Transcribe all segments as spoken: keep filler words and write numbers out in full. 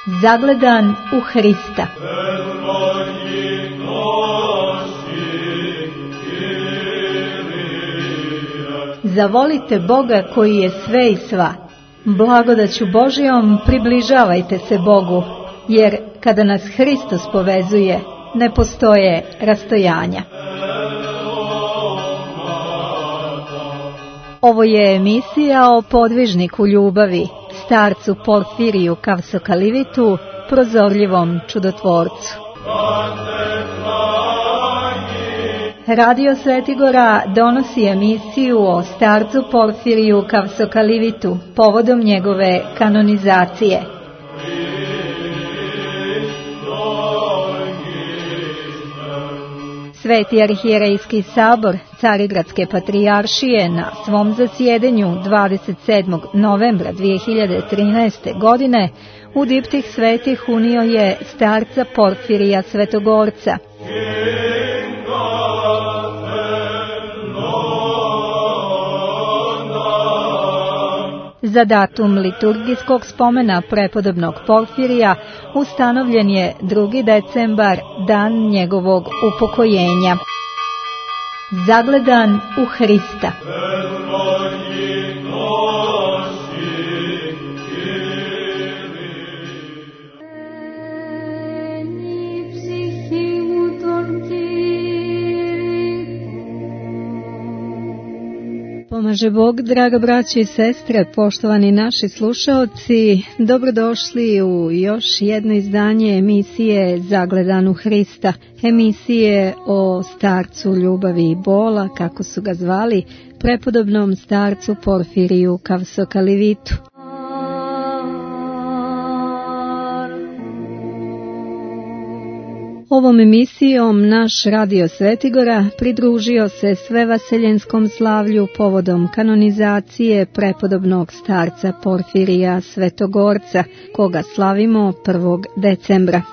Zagledan u Hrista. Zavolite Boga koji je sve i sva. Blagodaću Božjom približavajte se Bogu, jer kada nas Hristos povezuje, ne postoje rastojanja. Ovo je emisija o podvižniku ljubavi, starcu Porfiriju Kavsokalivitu, prozorljivom čudotvorcu. Radio Svetigora donosi emisiju o starcu Porfiriju Kavsokalivitu povodom njegove kanonizacije. Sveti arhijerejski sabor Carigradske patrijaršije na svom zasjedanju dvadeset sedmog novembra dvije hiljade trinaeste. godine u diptih svetih unio je starca Porfirija Svetogorca. Za datum liturgijskog spomena prepodobnog Porfirija ustanovljen je drugi decembar, dan njegovog upokojenja. Zagledan u Hrista. Pomaže Bog, draga braće i sestre, poštovani naši slušaoci, dobrodošli u još jedno izdanje emisije Zagledan u Hrista, emisije o starcu ljubavi i bola, kako su ga zvali, prepodobnom starcu Porfiriju Kavsokalivitu. Ovom emisijom naš Radio Svetigora pridružio se svevaseljenskom slavlju povodom kanonizacije prepodobnog starca Porfirija Svetogorca, koga slavimo prvog decembra.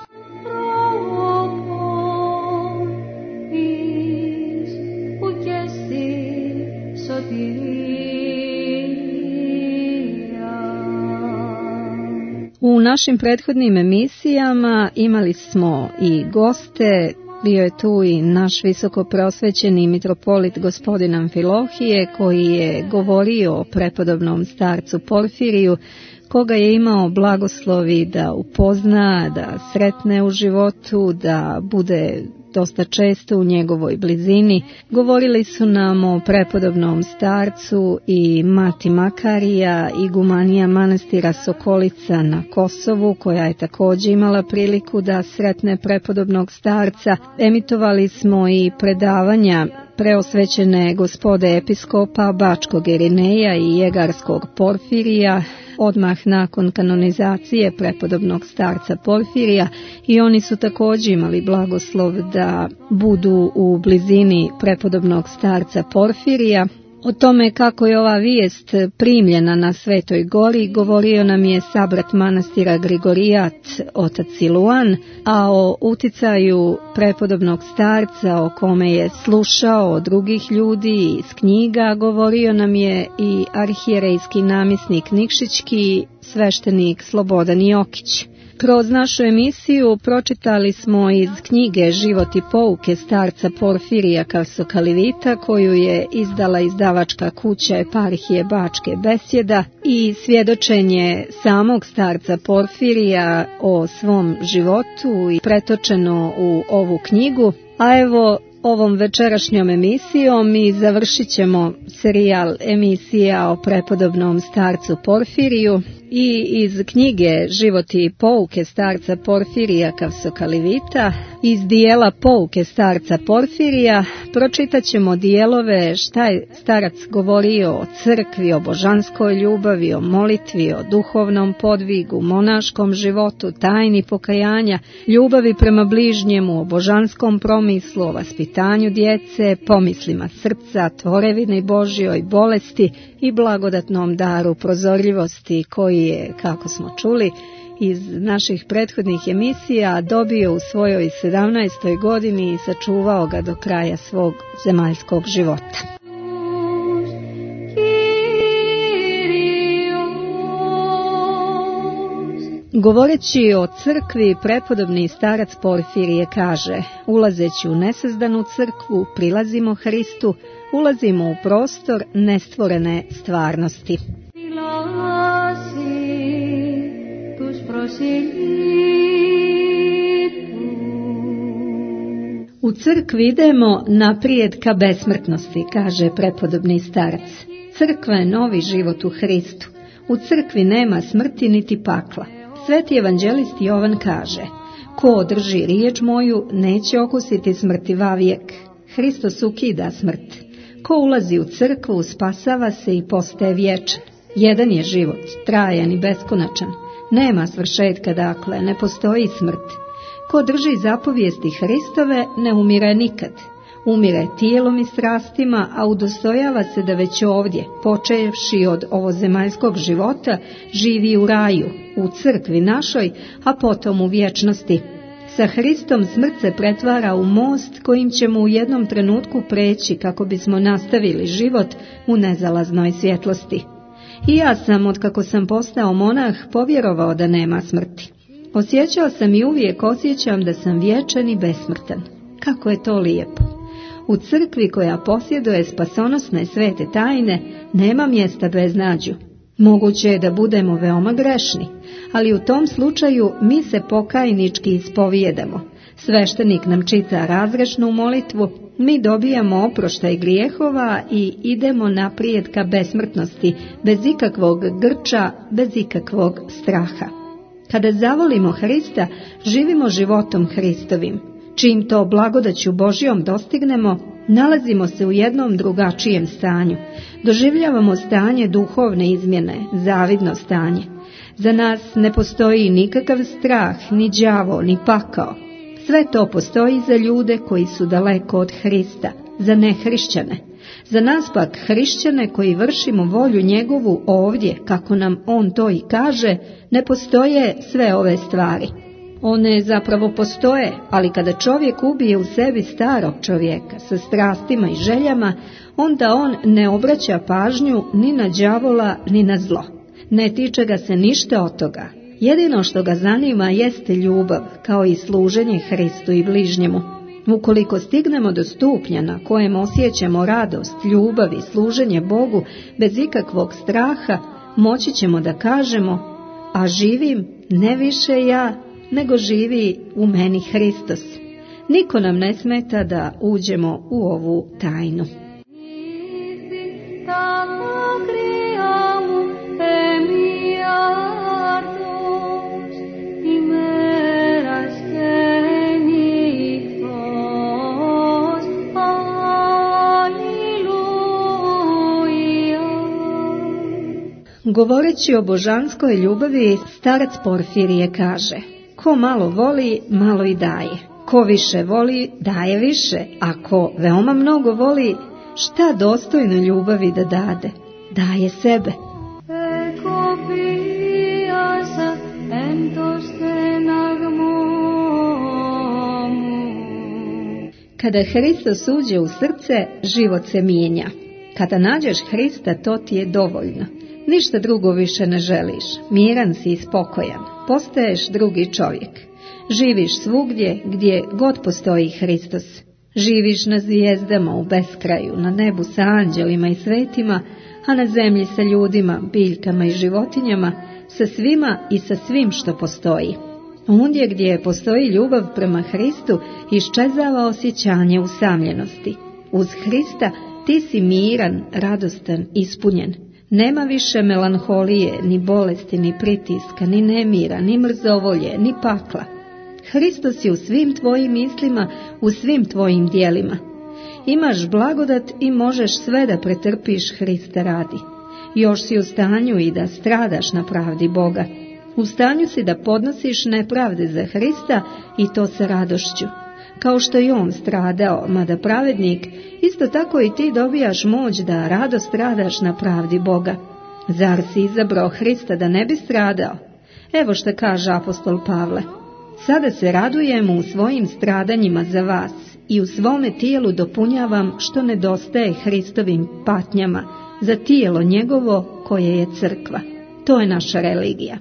U našim prethodnim emisijama imali smo i goste, bio je tu i naš visoko prosvećeni mitropolit gospodin Amfilohije, koji je govorio o prepodobnom starcu Porfiriju, koga je imao blagoslovi da upozna, da sretne u životu, da bude dosta često u njegovoj blizini. Govorili su nam o prepodobnom starcu i mati Makarija, igumanija manastira Sokolica na Kosovu, koja je također imala priliku da sretne prepodobnog starca. Emitovali smo i predavanja preosvećene gospode episkopa Bačkog Irineja i Jegarskog Porfirija, odmah nakon kanonizacije prepodobnog starca Porfirija, i oni su također imali blagoslov da budu u blizini prepodobnog starca Porfirija. O tome kako je ova vijest primljena na Svetoj gori govorio nam je sabrat manastira Grigorijat, otac Siluan, a o uticaju prepodobnog starca o kome je slušao od drugih ljudi iz knjiga govorio nam je i arhijerejski namjesnik Nikšićki, sveštenik Slobodan Jokić. Kroz našu emisiju pročitali smo iz knjige Život i pouke starca Porfirija Kavsokalivita, koju je izdala izdavačka kuća Eparhije Bačke Besjeda, i svjedočenje samog starca Porfirija o svom životu i pretočeno u ovu knjigu. A evo, ovom večerašnjom emisijom mi završit ćemo serijal emisija o prepodobnom starcu Porfiriju, i iz knjige Život i pouke starca Porfirija Kavsokalivita, iz dijela pouke starca Porfirija, pročitat ćemo dijelove šta je starac govorio o crkvi, o božanskoj ljubavi, o molitvi, o duhovnom podvigu, monaškom životu, tajni pokajanja, ljubavi prema bližnjemu, o božanskom promislu, o vaspitanju djece, pomislima srca, tvorevini Božjoj, bolesti i blagodatnom daru prozorljivosti, koji je, kako smo čuli iz naših prethodnih emisija, dobio u svojoj sedamnaestoj godini i sačuvao ga do kraja svog zemaljskog života. Govoreći o crkvi, prepodobni starac Porfirije kaže: ulazeći u nesazdanu crkvu, prilazimo Hristu, ulazimo u prostor nestvorene stvarnosti. U crkvi idemo naprijed ka besmrtnosti, kaže prepodobni starac. Crkva je novi život u Hristu. U crkvi nema smrti niti pakla. Sveti evanđelist Jovan kaže: ko održi riječ moju, neće okusiti smrti vavijek. Hristos ukida smrt. Ko ulazi u crkvu, spasava se i postaje vječan. Jedan je život, trajan i beskonačan. Nema svršetka, dakle, ne postoji smrt. Ko drži zapovijesti Hristove, ne umire nikad. Umire tijelom i strastima, a udostojava se da već ovdje, počevši od ovozemaljskog života, živi u raju, u crkvi našoj, a potom u vječnosti. Sa Hristom smrt se pretvara u most kojim ćemo u jednom trenutku preći kako bismo nastavili život u nezalaznoj svjetlosti. I ja sam, otkako sam postao monah, povjerovao da nema smrti. Osjećao sam i uvijek osjećam da sam vječan i besmrtan. Kako je to lijepo! U crkvi koja posjeduje spasonosne svete tajne nema mjesta beznađu. Moguće je da budemo veoma grešni, ali u tom slučaju mi se pokajnički ispovijedamo. Sveštenik nam čita razgrešnu molitvu, mi dobijamo oproštaj grijehova i idemo naprijed ka besmrtnosti, bez ikakvog grča, bez ikakvog straha. Kada zavolimo Hrista, živimo životom Hristovim. Čim to blagodaću Božjom dostignemo, nalazimo se u jednom drugačijem stanju. Doživljavamo stanje duhovne izmjene, zavidno stanje. Za nas ne postoji nikakav strah, ni đavo, ni pakao. Sve to postoji za ljude koji su daleko od Hrista, za nehrišćane. Za nas pak hrišćane koji vršimo volju njegovu ovdje, kako nam on to i kaže, ne postoje sve ove stvari. One zapravo postoje, ali kada čovjek ubije u sebi starog čovjeka sa strastima i željama, onda on ne obraća pažnju ni na đavola ni na zlo. Ne tiče ga se ništa od toga. Jedino što ga zanima jeste ljubav, kao i služenje Hristu i bližnjemu. Ukoliko stignemo do stupnja na kojem osjećamo radost, ljubav i služenje Bogu bez ikakvog straha, moći ćemo da kažemo: a živim ne više ja, nego živi u meni Hristos. Niko nam ne smeta da uđemo u ovu tajnu. Govoreći o božanskoj ljubavi, starac Porfirije kaže: ko malo voli, malo i daje. Ko više voli, daje više. A ko veoma mnogo voli, šta dostojno ljubavi da dade? Daje sebe. Kada Hristos uđe u srce, život se mijenja. Kada nađeš Hrista, to ti je dovoljno. Ništa drugo više ne želiš, miran si i spokojan, postaješ drugi čovjek. Živiš svugdje gdje god postoji Hristos. Živiš na zvijezdama u beskraju, na nebu sa anđelima i svetima, a na zemlji sa ljudima, biljkama i životinjama, sa svima i sa svim što postoji. Ondje gdje postoji ljubav prema Hristu, iščezava osjećanje usamljenosti. Uz Hrista ti si miran, radostan, ispunjen. Nema više melanholije, ni bolesti, ni pritiska, ni nemira, ni mrzovolje, ni pakla. Hristos je u svim tvojim mislima, u svim tvojim dijelima. Imaš blagodat i možeš sve da pretrpiš Hrista radi. Još si u stanju i da stradaš na pravdi Boga. U stanju si da podnosiš nepravde za Hrista i to sa radošću. Kao što i on stradao, mada pravednik, isto tako i ti dobijaš moć da rado stradaš na pravdi Boga. Zar si izabrao Hrista da ne bi stradao? Evo što kaže apostol Pavle: sada se radujem u svojim stradanjima za vas i u svome tijelu dopunjavam što nedostaje Hristovim patnjama za tijelo njegovo koje je crkva. To je naša religija.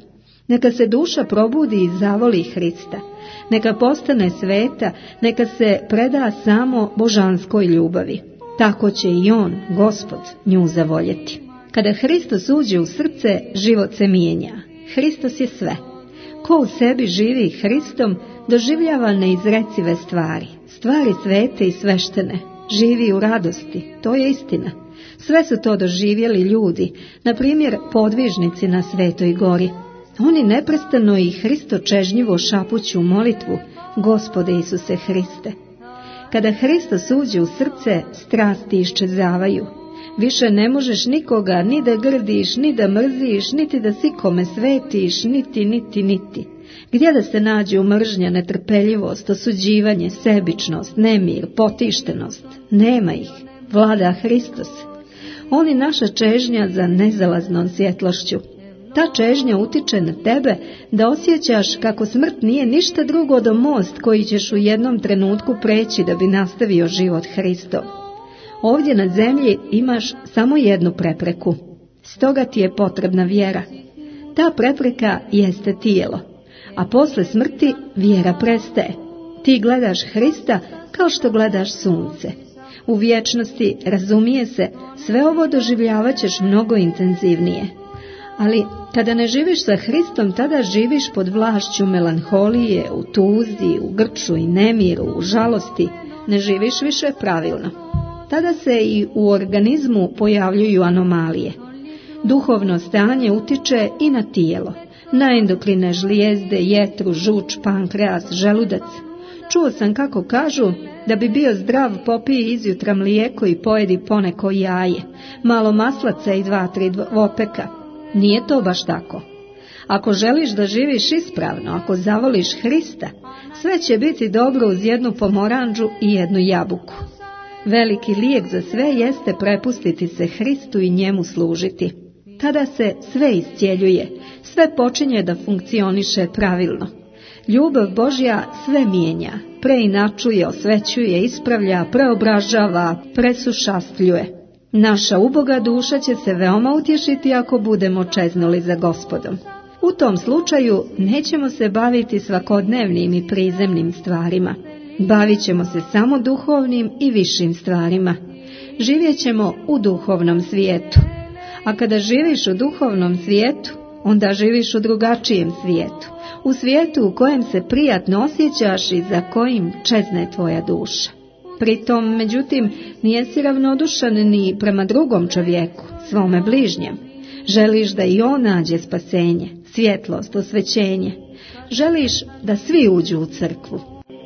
Neka se duša probudi i zavoli Hrista. Neka postane sveta, neka se preda samo božanskoj ljubavi. Tako će i on, Gospod, nju zavoljeti. Kada Hristos uđe u srce, život se mijenja. Hristos je sve. Ko u sebi živi Hristom, doživljava neizrecive stvari, stvari svete i sveštene. Živi u radosti, to je istina. Sve su to doživjeli ljudi, na primjer podvižnici na Svetoj gori. Oni neprestano i hristočežnjivo šapuću molitvu: Gospode Isuse Hriste. Kada Hristos uđe u srce, strasti iščezavaju. Više ne možeš nikoga ni da grdiš, ni da mrziš, niti da sikome svetiš, niti, niti, niti. Gdje da se nađe mržnja, netrpeljivost, osuđivanje, sebičnost, nemir, potištenost? Nema ih. Vlada Hristos. On je naša čežnja za nezalaznom svjetlošću. Ta čežnja utiče na tebe da osjećaš kako smrt nije ništa drugo do most koji ćeš u jednom trenutku preći da bi nastavio život Hristov. Ovdje na zemlji imaš samo jednu prepreku, stoga ti je potrebna vjera. Ta prepreka jeste tijelo, a posle smrti vjera prestaje. Ti gledaš Hrista kao što gledaš sunce. U vječnosti, razumije se, sve ovo doživljavat ćeš mnogo intenzivnije. Ali kada ne živiš sa Hristom, tada živiš pod vlašću melanholije, u tuzi, u grču i nemiru, u žalosti, ne živiš više pravilno. Tada se i u organizmu pojavljuju anomalije. Duhovno stanje utiče i na tijelo, na endokrine žlijezde, jetru, žuč, pankreas, želudac. Čuo sam kako kažu da bi bio zdrav popiji izjutra mlijeko i pojedi poneko jaje, malo maslaca i dva, tri vopeka. Nije to baš tako. Ako želiš da živiš ispravno, ako zavoliš Hrista, sve će biti dobro uz jednu pomoranđu i jednu jabuku. Veliki lijek za sve jeste prepustiti se Hristu i njemu služiti. Tada se sve iscijeljuje, sve počinje da funkcioniše pravilno. Ljubav Božja sve mijenja, preinačuje, osvećuje, ispravlja, preobražava, presušastljuje. Naša uboga duša će se veoma utješiti ako budemo čeznuli za Gospodom. U tom slučaju nećemo se baviti svakodnevnim i prizemnim stvarima. Bavit ćemo se samo duhovnim i višim stvarima. Živjet ćemo u duhovnom svijetu. A kada živiš u duhovnom svijetu, onda živiš u drugačijem svijetu. U svijetu u kojem se prijatno osjećaš i za kojim čezne tvoja duša. Pritom, međutim, nijesi ravnodušan ni prema drugom čovjeku, svome bližnjem. Želiš da i on nađe spasenje, svjetlost, osvećenje. Želiš da svi uđu u crkvu.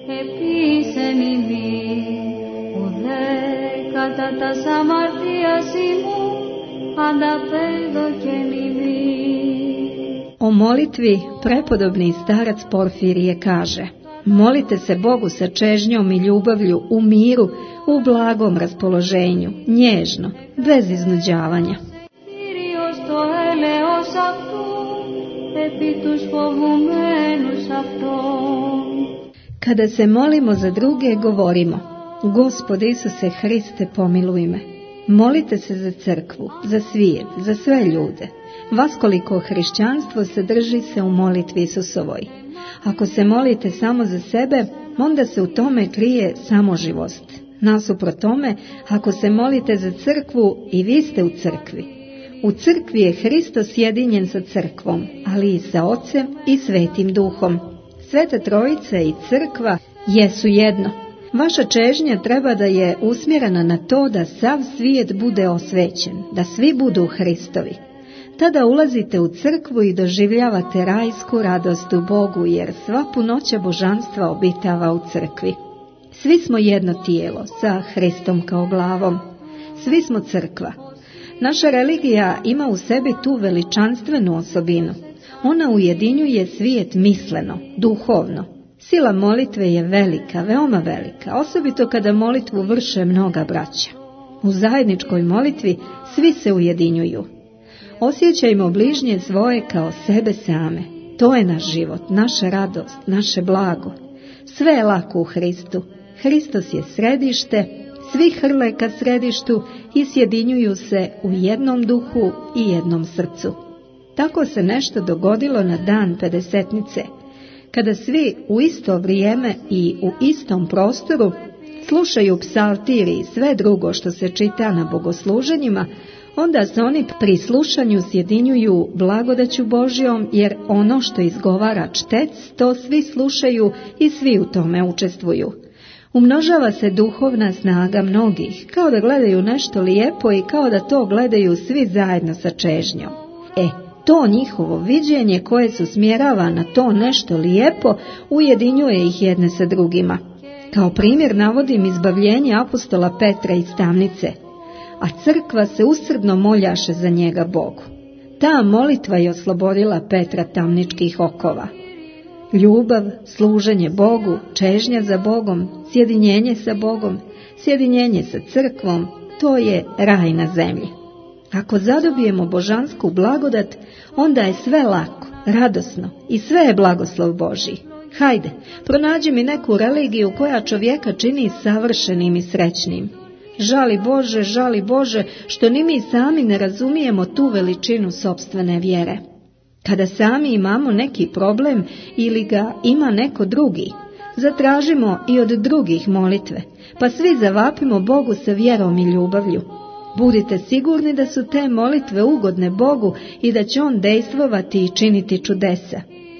O molitvi prepodobni starac Porfirije kaže: molite se Bogu sa čežnjom i ljubavlju, u miru, u blagom raspoloženju, nježno, bez iznuđavanja. Kada se molimo za druge, govorimo: Gospode Isuse Hriste, pomiluj me. Molite se za crkvu, za svijet, za sve ljude. Vaskoliko hrišćanstvo sadrži se u molitvi Isusovoj. Ako se molite samo za sebe, onda se u tome krije samoživost. Nasuprot tome, ako se molite za crkvu, i vi ste u crkvi. U crkvi je Hristos sjedinjen sa crkvom, ali i sa Ocem i Svetim Duhom. Sveta Trojica i crkva jesu jedno. Vaša čežnja treba da je usmjerena na to da sav svijet bude osvećen, da svi budu Hristovi. Tada ulazite u crkvu i doživljavate rajsku radost u Bogu, jer sva punoća božanstva obitava u crkvi. Svi smo jedno tijelo, sa Hristom kao glavom. Svi smo crkva. Naša religija ima u sebi tu veličanstvenu osobinu. Ona ujedinjuje svijet misleno, duhovno. Sila molitve je velika, veoma velika, osobito kada molitvu vrše mnoga braća. U zajedničkoj molitvi svi se ujedinjuju. Osjećajmo bližnje svoje kao sebe same. To je naš život, naša radost, naše blago. Sve je lako u Hristu. Hristos je središte, svi hrle ka središtu i sjedinjuju se u jednom duhu i jednom srcu. Tako se nešto dogodilo na dan Pedesetnice, kada svi u isto vrijeme i u istom prostoru slušaju psaltir i sve drugo što se čita na bogosluženjima, onda se oni pri slušanju sjedinjuju blagodaću Božjom, jer ono što izgovara čtec, to svi slušaju i svi u tome učestvuju. Umnožava se duhovna snaga mnogih, kao da gledaju nešto lijepo i kao da to gledaju svi zajedno sa čežnjom. E, to njihovo viđenje koje se usmjerava na to nešto lijepo ujedinjuje ih jedne sa drugima. Kao primjer navodim izbavljenje apostola Petra iz tamnice, a crkva se usrdno moljaše za njega Bogu. Ta molitva je oslobodila Petra tamničkih okova. Ljubav, služenje Bogu, čežnja za Bogom, sjedinjenje sa Bogom, sjedinjenje sa crkvom, to je raj na zemlji. Ako zadobijemo božansku blagodat, onda je sve lako, radosno i sve je blagoslov Božji. Hajde, pronađi mi neku religiju koja čovjeka čini savršenim i srećnim. Žali Bože, žali Bože, što ni mi sami ne razumijemo tu veličinu sopstvene vjere. Kada sami imamo neki problem ili ga ima neko drugi, zatražimo i od drugih molitve, pa svi zavapimo Bogu sa vjerom i ljubavlju. Budite sigurni da su te molitve ugodne Bogu i da će On dejstvovati i činiti čudesa.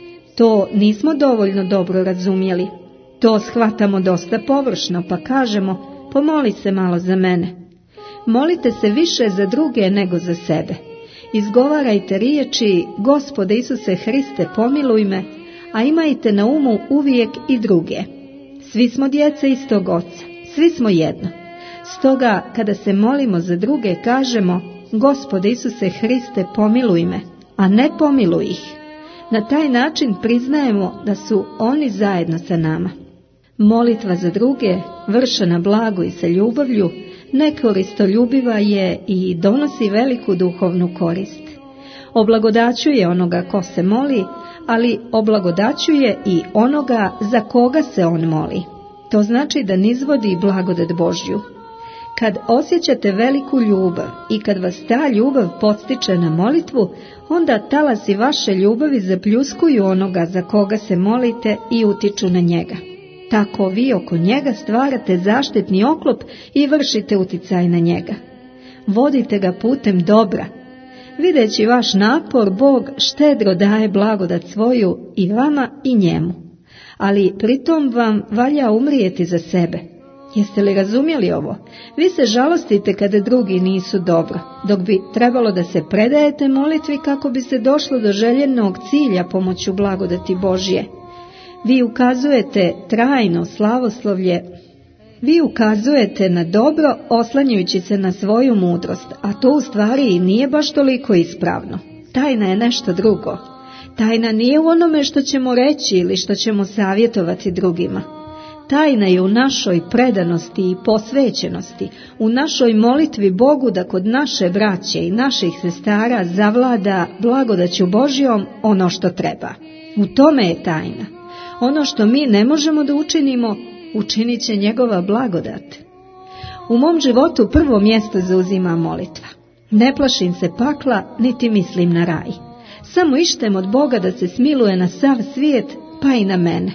To nismo dovoljno dobro razumjeli. To shvatamo dosta površno, pa kažemo, pomoli se malo za mene. Molite se više za druge nego za sebe. Izgovarajte riječi, Gospode Isuse Hriste, pomiluj me, a imajte na umu uvijek i druge. Svi smo djeca istog Oca, svi smo jedno. Stoga, kada se molimo za druge, kažemo, Gospode Isuse Hriste, pomiluj me, a ne pomiluj ih. Na taj način priznajemo da su oni zajedno sa nama. Molitva za druge, vršena blago i sa ljubavlju, nekoristoljubiva je i donosi veliku duhovnu korist. Oblagodaćuje onoga ko se moli, ali oblagodaćuje i onoga za koga se on moli. To znači da nizvodi blagodat Božju. Kad osjećate veliku ljubav i kad vas ta ljubav podstiče na molitvu, onda talasi vaše ljubavi zapljuskuju onoga za koga se molite i utiču na njega. Tako vi oko njega stvarate zaštitni oklop i vršite uticaj na njega. Vodite ga putem dobra. Videći vaš napor, Bog štedro daje blagodat svoju i vama i njemu. Ali pritom vam valja umrijeti za sebe. Jeste li razumjeli ovo? Vi se žalostite kada drugi nisu dobro, dok bi trebalo da se predajete molitvi kako bi se došlo do željenog cilja pomoću blagodati Božje. Vi ukazujete trajno slavoslovlje, vi ukazujete na dobro oslanjajući se na svoju mudrost, a to u stvari nije baš toliko ispravno. Tajna je nešto drugo. Tajna nije u onome što ćemo reći ili što ćemo savjetovati drugima. Tajna je u našoj predanosti i posvećenosti, u našoj molitvi Bogu da kod naše braće i naših sestara zavlada blagodaću Božjom ono što treba. U tome je tajna. Ono što mi ne možemo da učinimo, učinit će njegova blagodat. U mom životu prvo mjesto zauzima molitva. Ne plašim se pakla, niti mislim na raj. Samo ištem od Boga da se smiluje na sav svijet, pa i na mene.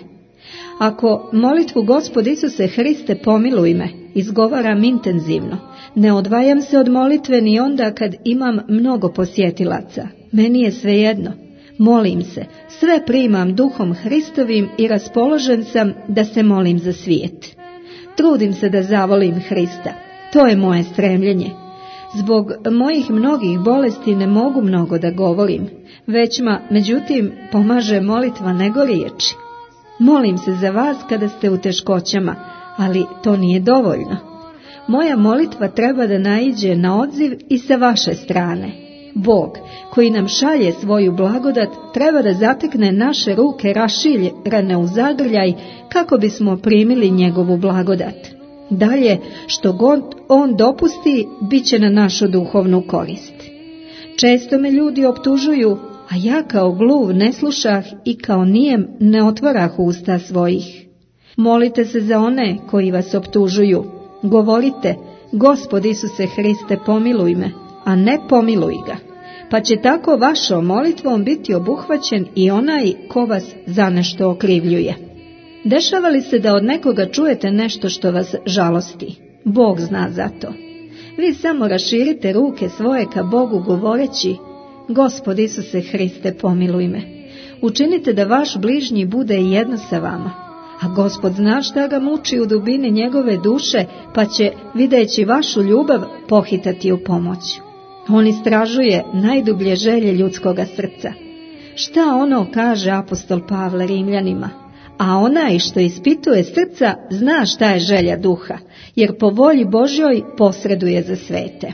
Ako molitvu Gospod Isuse Hriste, pomiluj me, izgovaram intenzivno, ne odvajam se od molitve ni onda kad imam mnogo posjetilaca. Meni je svejedno. Molim se, sve primam duhom Hristovim i raspoložen sam da se molim za svijet. Trudim se da zavolim Hrista. To je moje stremljenje. Zbog mojih mnogih bolesti ne mogu mnogo da govorim, većma, međutim, pomaže molitva nego riječi. Molim se za vas kada ste u teškoćama, ali to nije dovoljno. Moja molitva treba da naiđe na odziv i sa vaše strane. Bog, koji nam šalje svoju blagodat, treba da zatekne naše ruke rašiljene u zagrljaj kako bismo primili njegovu blagodat. Dalje, što god on dopusti, bit će na našu duhovnu korist. Često me ljudi optužuju, a ja kao gluv ne slušah i kao nijem ne otvarah usta svojih. Molite se za one koji vas optužuju. Govorite, Gospod Isuse Hriste, pomiluj me, a ne pomiluj ga. pa će tako vašom molitvom biti obuhvaćen i onaj ko vas za nešto okrivljuje. Dešava li se da od nekoga čujete nešto što vas žalosti? Bog zna za to. Vi samo raširite ruke svoje ka Bogu govoreći: Gospod Isuse Hriste, pomiluj me. Učinite da vaš bližnji bude jedno sa vama, a Gospod zna šta ga muči u dubini njegove duše, pa će, videći vašu ljubav, pohitati u pomoć. On istražuje najdublje želje ljudskoga srca. Šta ono kaže apostol Pavle Rimljanima? A onaj što ispituje srca zna šta je želja duha, jer po volji Božjoj posreduje za svete.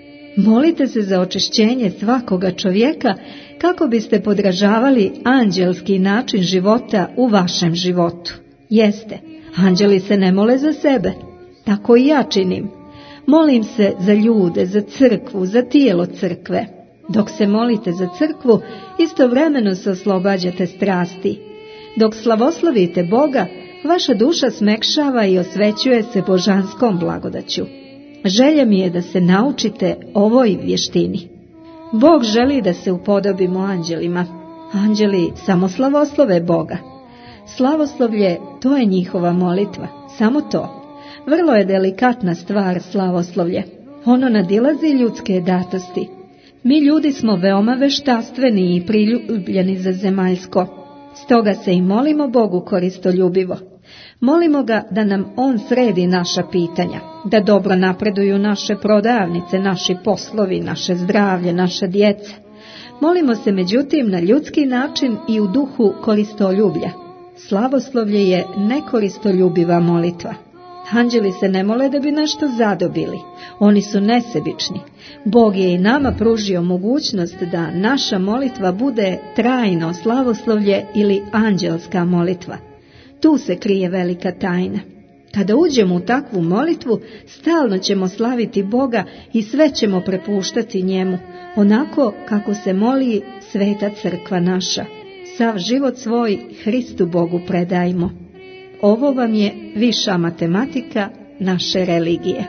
Molite se za očišćenje svakoga čovjeka kako biste podražavali anđelski način života u vašem životu. Jeste, anđeli se ne mole za sebe, tako i ja činim. Molim se za ljude, za crkvu, za tijelo crkve. Dok se molite za crkvu, istovremeno se oslobađate strasti. Dok slavoslavite Boga, vaša duša smekšava i osvećuje se božanskom blagodaću. Želja mi je da se naučite ovoj vještini. Bog želi da se upodobimo anđelima. Anđeli samo slavoslove Boga. Slavoslovlje, to je njihova molitva, samo to. Vrlo je delikatna stvar slavoslovlje. Ono nadilazi ljudske datosti. Mi ljudi smo veoma veštastveni i priljubljeni za zemaljsko. Stoga se i molimo Bogu koristoljubivo. Molimo ga da nam On sredi naša pitanja, da dobro napreduju naše prodavnice, naši poslovi, naše zdravlje, naša djeca. Molimo se međutim na ljudski način i u duhu koristoljublja. Slavoslovlje je nekoristoljubiva molitva. Anđeli se ne mole da bi nešto zadobili. Oni su nesebični. Bog je i nama pružio mogućnost da naša molitva bude trajno slavoslovlje ili anđelska molitva. Tu se krije velika tajna. Kada uđemo u takvu molitvu, stalno ćemo slaviti Boga i sve ćemo prepuštati njemu, onako kako se moli sveta crkva naša. Sav život svoj Hristu Bogu predajmo. Ovo vam je viša matematika naše religije.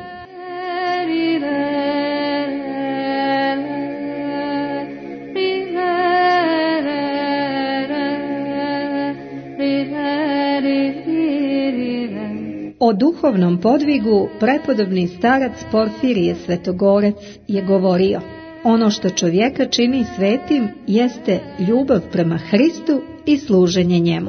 O duhovnom podvigu prepodobni starac Porfirije Svetogorec je govorio: ono što čovjeka čini svetim jeste ljubav prema Hristu i služenje njemu.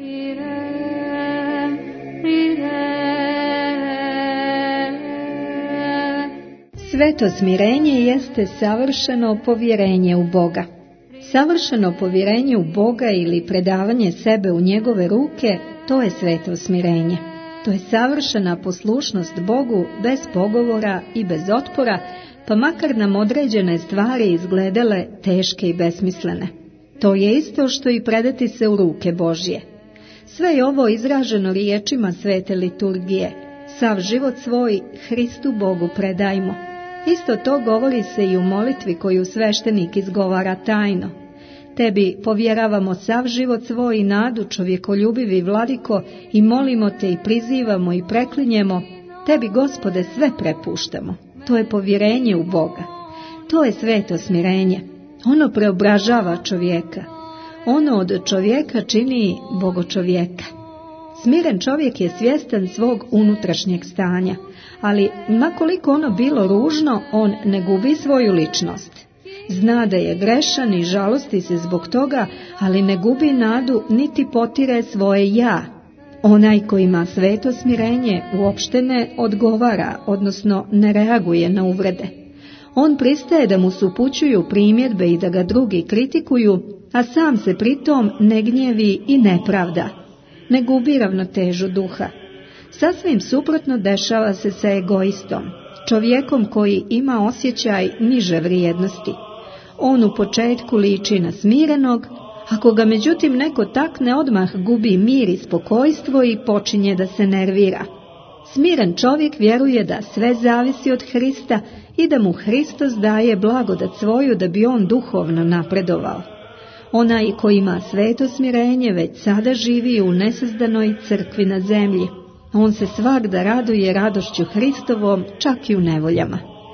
Sveto smirenje jeste savršeno povjerenje u Boga. Savršeno povjerenje u Boga ili predavanje sebe u njegove ruke, to je sveto smirenje. To je savršena poslušnost Bogu bez pogovora i bez otpora, pa makar nam određene stvari izgledale teške i besmislene. To je isto što i predati se u ruke Božje. Sve je ovo izraženo riječima svete liturgije: sav život svoj Hristu Bogu predajmo. Isto to govori se i u molitvi koju sveštenik izgovara tajno. Tebi povjeravamo sav život svoj i nadu, čovjekoljubivi vladiko, i molimo te i prizivamo i preklinjemo. Tebi, Gospode, sve prepuštamo. To je povjerenje u Boga. To je sveto smirenje. Ono preobražava čovjeka. Ono od čovjeka čini bogočovjeka. Smiren čovjek je svjestan svog unutrašnjeg stanja, ali makoliko ono bilo ružno, on ne gubi svoju ličnost. Zna da je grešan i žalosti se zbog toga, ali ne gubi nadu niti potire svoje ja. Onaj koji ima sveto smirenje uopšte ne odgovara, odnosno ne reaguje na uvrede. On pristaje da mu se upućuju primjedbe i da ga drugi kritikuju, a sam se pritom ne gnjevi i ne pravda. Ne gubi ravnotežu duha. Sasvim suprotno dešava se sa egoistom, čovjekom koji ima osjećaj niže vrijednosti. On u početku liči na smirenog, ako ga međutim neko takne, odmah gubi mir i spokojstvo i počinje da se nervira. Smiren čovjek vjeruje da sve zavisi od Hrista i da mu Hristos daje blagodat svoju da bi on duhovno napredovao. Onaj koji ima sveto smirenje već sada živi u nesazdanoj crkvi na zemlji. On se svagda raduje radošću Hristovom, čak i u nevoljama.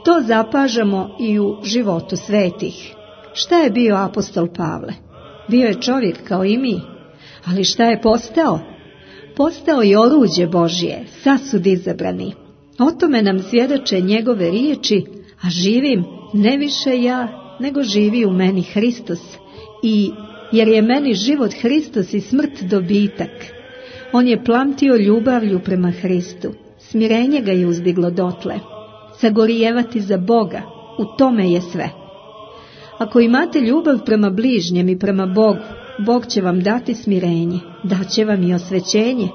To zapažamo i u životu svetih. Šta je bio apostol Pavle? Bio je čovjek kao i mi, ali šta je postao? Postao je oruđe Božje, sasud izabrani. O tome nam svjedoče njegove riječi, a živim ne više ja, nego živi u meni Hristos. I jer je meni život Hristos i smrt dobitak. On je plamtio ljubavlju prema Hristu, smirenje ga je uzdiglo dotle. Sagorijevati za Boga, u tome je sve. Ako imate ljubav prema bližnjem i prema Bogu, Bog će vam dati smirenje, daće vam i osvećenje.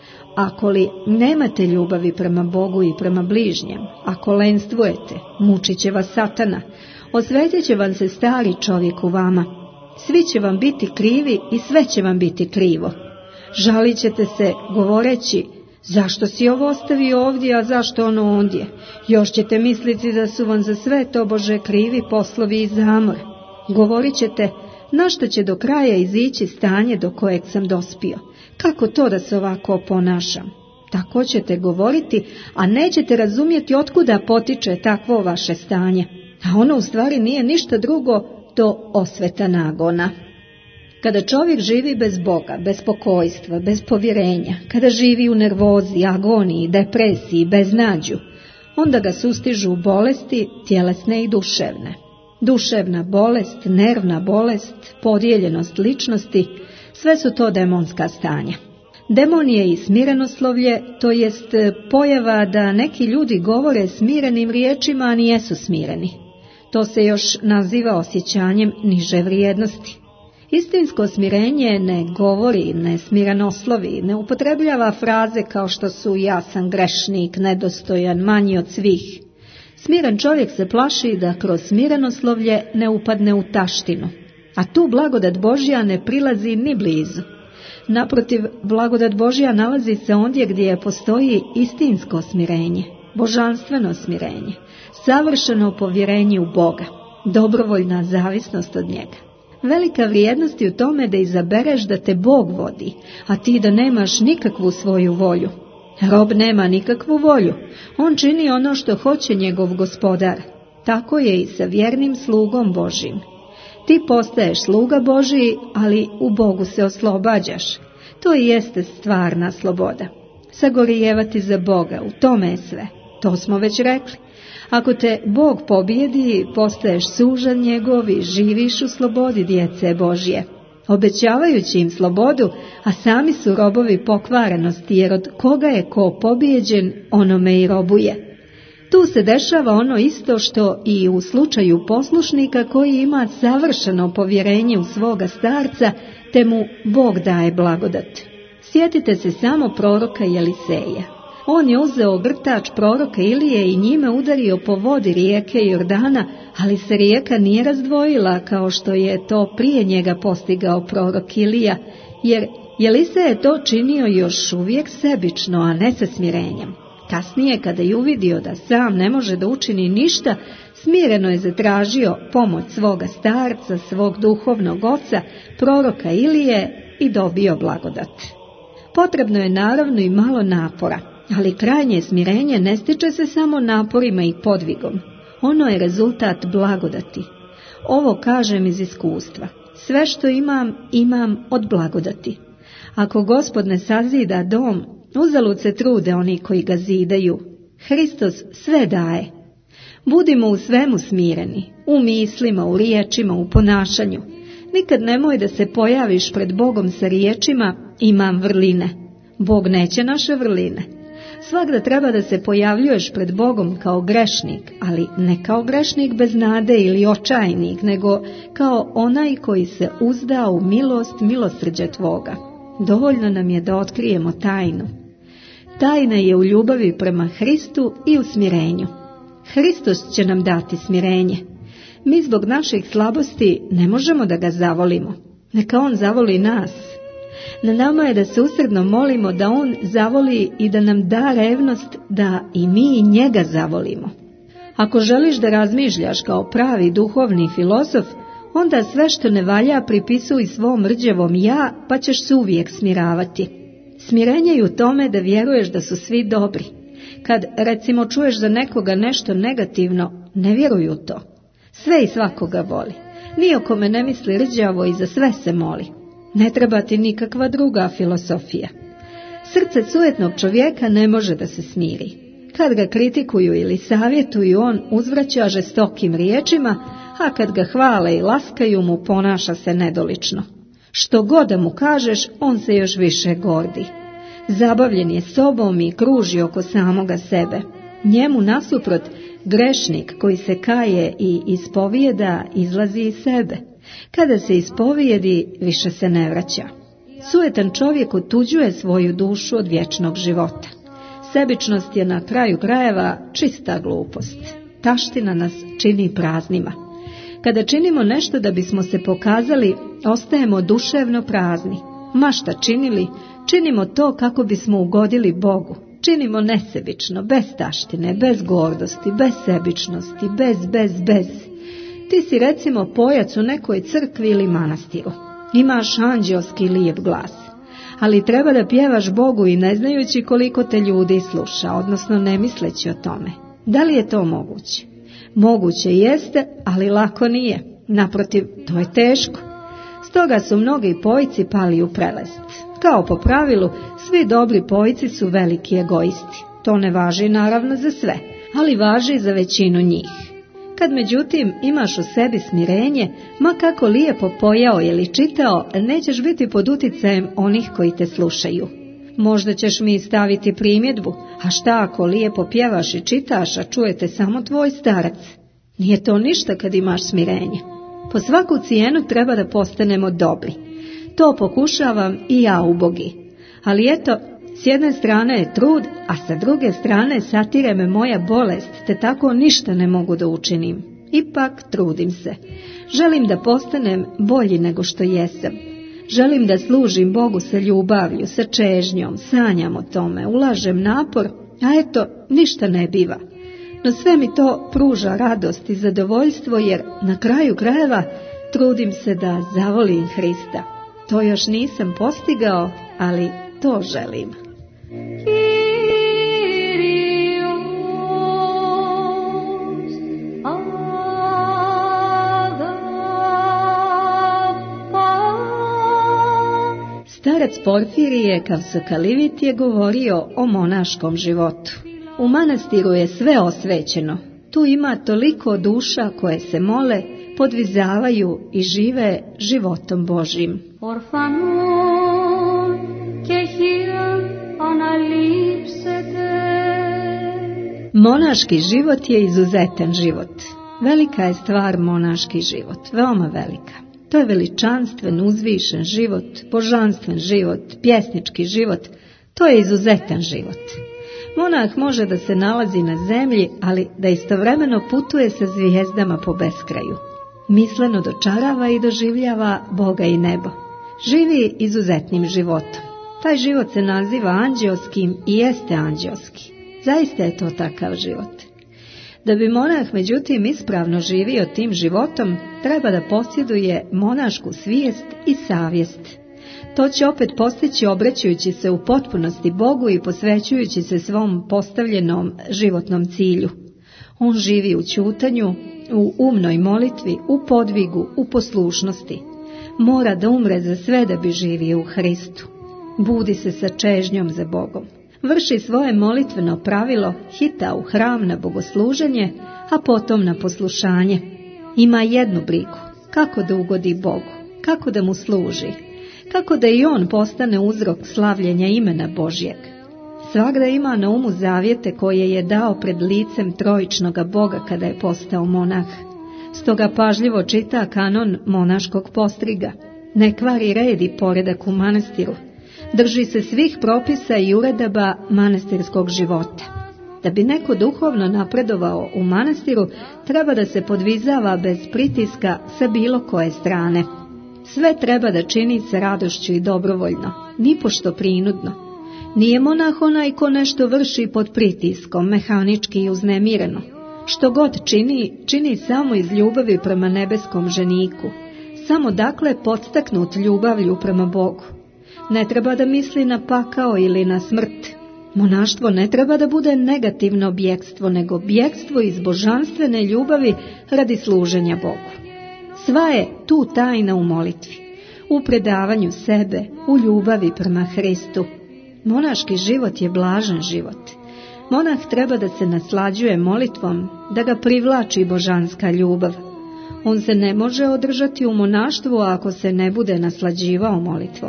Ako li nemate ljubavi prema Bogu i prema bližnjem, ako lenstvujete, mučit će vas Satana, osvetit će vam se stari čovjek u vama. Svi će vam biti krivi i sve će vam biti krivo. Žalit ćete se govoreći, zašto si ovo ostavio ovdje, a zašto ono ondje? Još ćete misliti da su vam za sve tobože krivi poslovi i zamor. Govorit ćete, na što će do kraja izići stanje do kojeg sam dospio? Kako to da se ovako ponašam? Tako ćete govoriti, a nećete razumjeti otkuda potiče takvo vaše stanje. A ono u stvari nije ništa drugo do osveta nagona. Kada čovjek živi bez Boga, bez spokojstva, bez povjerenja, kada živi u nervozi, agoniji, depresiji, beznađu, onda ga sustižu bolesti tjelesne i duševne. Duševna bolest, nervna bolest, podijeljenost ličnosti, sve su to demonska stanja. Demon je i smirenoslovlje, to jest pojava da neki ljudi govore smirenim riječima, a nijesu smireni. To se još naziva osjećanjem niže vrijednosti. Istinsko smirenje ne govori, ne smirenoslovi, ne upotrebljava fraze kao što su ja sam grešnik, nedostojan, manji od svih. Smiren čovjek se plaši da kroz smirenoslovlje ne upadne u taštinu, a tu blagodat Božja ne prilazi ni blizu. Naprotiv, blagodat Božja nalazi se ondje gdje postoji istinsko smirenje, božanstveno smirenje, savršeno povjerenje u Boga, dobrovoljna zavisnost od njega. Velika vrijednost je u tome da izabereš da te Bog vodi, a ti da nemaš nikakvu svoju volju. Rob nema nikakvu volju, on čini ono što hoće njegov gospodar. Tako je i sa vjernim slugom Božjim. Ti postaješ sluga Božji, ali u Bogu se oslobađaš. To i jeste stvarna sloboda. Sagorijevati za Boga, u tome je sve. To smo već rekli. Ako te Bog pobjedi, postaješ sužan njegov i živiš u slobodi djece Božje, obećavajući im slobodu, a sami su robovi pokvarenosti, jer od koga je ko pobjeđen, onome i robuje. Tu se dešava ono isto što i u slučaju poslušnika koji ima savršeno povjerenje u svoga starca, te mu Bog daje blagodat. Sjetite se samo proroka Eliseja. On je uzeo grtač proroka Ilije i njime udario po vodi rijeke Jordana, ali se rijeka nije razdvojila kao što je to prije njega postigao prorok Ilija, jer Elise je to činio još uvijek sebično, a ne sa smirenjem. Kasnije, kada je uvidio da sam ne može da učini ništa, smireno je zatražio pomoć svoga starca, svog duhovnog oca, proroka Ilije, i dobio blagodat. Potrebno je naravno i malo napora, ali krajnje smirenje ne stiče se samo naporima i podvigom. Ono je rezultat blagodati. Ovo kažem iz iskustva. Sve što imam, imam od blagodati. Ako Gospod ne sazida dom, uzalud se trude oni koji ga zidaju. Hristos sve daje. Budimo u svemu smireni, u mislima, u riječima, u ponašanju. Nikad nemoj da se pojaviš pred Bogom sa riječima imam vrline. Bog neće naše vrline. Svagda treba da se pojavljuješ pred Bogom kao grešnik, ali ne kao grešnik bez nade ili očajnik, nego kao onaj koji se uzda u milost milosrđa tvoga. Dovoljno nam je da otkrijemo tajnu. Tajna je u ljubavi prema Hristu i u smirenju. Hristos će nam dati smirenje. Mi zbog naših slabosti ne možemo da ga zavolimo. Neka on zavoli nas. Na nama je da se usredno molimo da on zavoli i da nam da revnost da i mi njega zavolimo. Ako želiš da razmišljaš kao pravi duhovni filozof, onda sve što ne valja pripisuj svom rđavom ja, pa ćeš se uvijek smiravati. Smirenje je u tome da vjeruješ da su svi dobri. Kad, recimo, čuješ za nekoga nešto negativno, ne vjeruju u to. Sve i svakoga voli. Ni o kome ne misli rđavo i za sve se moli. Ne treba ti nikakva druga filosofija. Srce sujetnog čovjeka ne može da se smiri. Kad ga kritikuju ili savjetuju, on uzvraća žestokim riječima, a kad ga hvale i laskaju mu, ponaša se nedolično. Što god da mu kažeš, on se još više gordi. Zabavljen je sobom i kruži oko samoga sebe. Njemu nasuprot grešnik koji se kaje i ispovijeda izlazi iz sebe. Kada se ispovijedi, više se ne vraća. Sujetan čovjek otuđuje svoju dušu od vječnog života. Sebičnost je na kraju krajeva čista glupost. Taština nas čini praznima. Kada činimo nešto da bismo se pokazali, ostajemo duševno prazni. Ma šta činili, činimo to kako bismo ugodili Bogu. Činimo nesebično, bez taštine, bez gordosti, bez sebičnosti, bez, bez, bez. Ti si recimo pojac u nekoj crkvi ili manastiru. Imaš anđelski lijep glas, ali treba da pjevaš Bogu i ne znajući koliko te ljudi sluša, odnosno ne misleći o tome. Da li je to moguće? Moguće jeste, ali lako nije. Naprotiv, to je teško. Stoga su mnogi pojci pali u prelest. Kao po pravilu, svi dobri pojci su veliki egoisti. To ne važi naravno za sve, ali važi za većinu njih. Kad međutim imaš u sebi smirenje, ma kako lijepo pojao ili čitao, nećeš biti pod uticajem onih koji te slušaju. Možda ćeš mi staviti primjedbu, a šta ako lijepo pjevaš i čitaš, a čujete samo tvoj starac? Nije to ništa kad imaš smirenje. Po svaku cijenu treba da postanemo dobri. To pokušavam i ja ubogi. Ali eto, s jedne strane je trud, a sa druge strane satire me moja bolest, te tako ništa ne mogu da učinim. Ipak trudim se. Želim da postanem bolji nego što jesam. Želim da služim Bogu sa ljubavlju, sa čežnjom, sanjam o tome, ulažem napor, a eto, ništa ne biva. No sve mi to pruža radost i zadovoljstvo, jer na kraju krajeva trudim se da zavolim Hrista. To još nisam postigao, ali to želim. Starac Porfirije Kavsokalivit je govorio o monaškom životu. U manastiru je sve osvećeno. Tu ima toliko duša koje se mole, podvizavaju i žive životom Božjim. Monaški život je izuzetan život. Velika je stvar monaški život, veoma velika. To je veličanstven, uzvišen život, božanstven život, pjesnički život. To je izuzetan život. Monah može da se nalazi na zemlji, ali da istovremeno putuje sa zvijezdama po beskraju. Misleno dočarava i doživljava Boga i nebo. Živi izuzetnim životom. Taj život se naziva anđeoskim i jeste anđeoski. Zaista je to takav život. Da bi monah međutim ispravno živio tim životom, treba da posjeduje monašku svijest i savjest. To će opet postići obraćajući se u potpunosti Bogu i posvećujući se svom postavljenom životnom cilju. On živi u ćutanju, u umnoj molitvi, u podvigu, u poslušnosti. Mora da umre za sve da bi živio u Hristu. Budi se sa čežnjom za Bogom. Vrši svoje molitveno pravilo, hita u hram na bogosluženje, a potom na poslušanje. Ima jednu brigu, kako da ugodi Bogu, kako da mu služi, kako da i on postane uzrok slavljenja imena Božjeg. Svagda ima na umu zavjete koje je dao pred licem trojičnoga Boga kada je postao monah. Stoga pažljivo čita kanon monaškog postriga. Ne kvari red i poredak u manastiru. Drži se svih propisa i uredaba manastirskog života. Da bi neko duhovno napredovao u manastiru, treba da se podvizava bez pritiska sa bilo koje strane. Sve treba da čini sa radošću i dobrovoljno, nipošto prinudno. Nije monah onaj ko nešto vrši pod pritiskom, mehanički i uznemireno. Što god čini, čini samo iz ljubavi prema nebeskom ženiku. Samo dakle podstaknut ljubavlju prema Bogu. Ne treba da misli na pakao ili na smrt. Monaštvo ne treba da bude negativno bjekstvo, nego bjekstvo iz božanstvene ljubavi radi služenja Bogu. Sva je tu tajna u molitvi, u predavanju sebe, u ljubavi prema Hristu. Monaški život je blažen život. Monah treba da se naslađuje molitvom, da ga privlači božanska ljubav. On se ne može održati u monaštvu ako se ne bude naslađivao molitvom.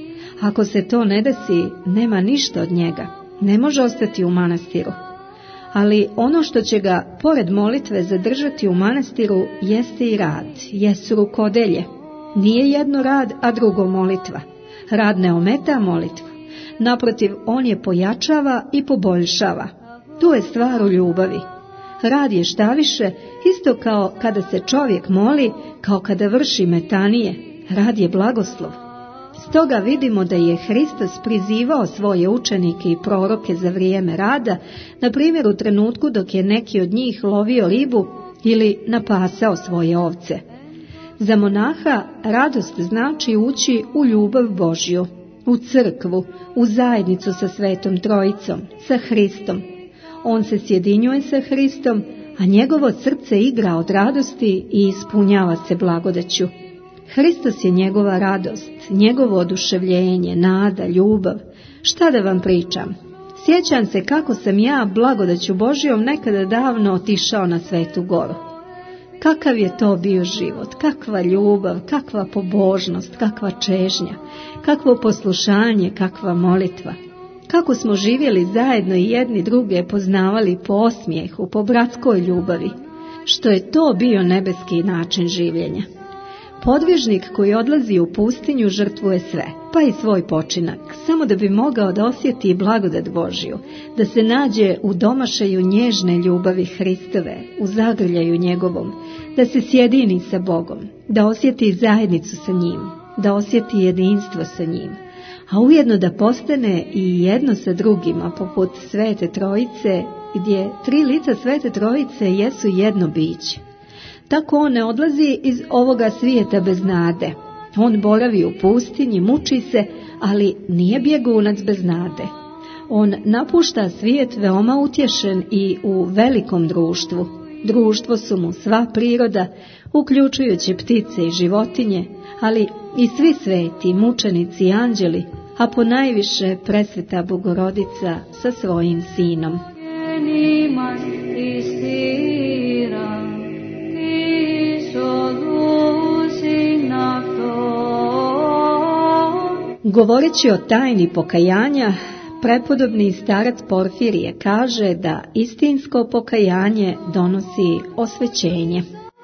Ako se to ne desi, nema ništa od njega, ne može ostati u manastiru. Ali ono što će ga, pored molitve, zadržati u manastiru jeste i rad, jesu rukodelje. Nije jedno rad, a drugo molitva. Rad ne ometa molitvu. Naprotiv, on je pojačava i poboljšava. Tu je stvar u ljubavi. Rad je šta više, isto kao kada se čovjek moli, kao kada vrši metanije. Rad je blagoslov. Stoga vidimo da je Hristos prizivao svoje učenike i proroke za vrijeme rada, na primjer u trenutku dok je neki od njih lovio ribu ili napasao svoje ovce. Za monaha radost znači ući u ljubav Božju, u crkvu, u zajednicu sa Svetom Trojicom, sa Hristom. On se sjedinjuje sa Hristom, a njegovo srce igra od radosti i ispunjava se blagodaću. Hristos je njegova radost, njegovo oduševljenje, nada, ljubav. Šta da vam pričam? Sjećam se kako sam ja blagodaću Božjom nekada davno otišao na Svetu Goru. Kakav je to bio život, kakva ljubav, kakva pobožnost, kakva čežnja, kakvo poslušanje, kakva molitva. Kako smo živjeli zajedno i jedni druge poznavali po osmijehu, po bratskoj ljubavi. Što je to bio nebeski način življenja. Podvižnik koji odlazi u pustinju žrtvuje sve, pa i svoj počinak, samo da bi mogao da osjeti blagodat Božju, da se nađe u domašaju nježne ljubavi Hristove, u zagrljaju njegovom, da se sjedini sa Bogom, da osjeti zajednicu sa njim, da osjeti jedinstvo sa njim, a ujedno da postane i jedno sa drugima, poput Svete Trojice, gdje tri lica Svete Trojice jesu jedno biće. Tako on ne odlazi iz ovoga svijeta bez nade. On boravi u pustinji, muči se, ali nije bjegunac bez nade. On napušta svijet veoma utješen i u velikom društvu. Društvo su mu sva priroda, uključujući ptice i životinje, ali i svi sveti, mučenici i anđeli, a ponajviše presveta Bogorodica sa svojim sinom. Govoreći o tajni pokajanja, prepodobni starac Porfirije kaže da istinsko pokajanje donosi osvećenje.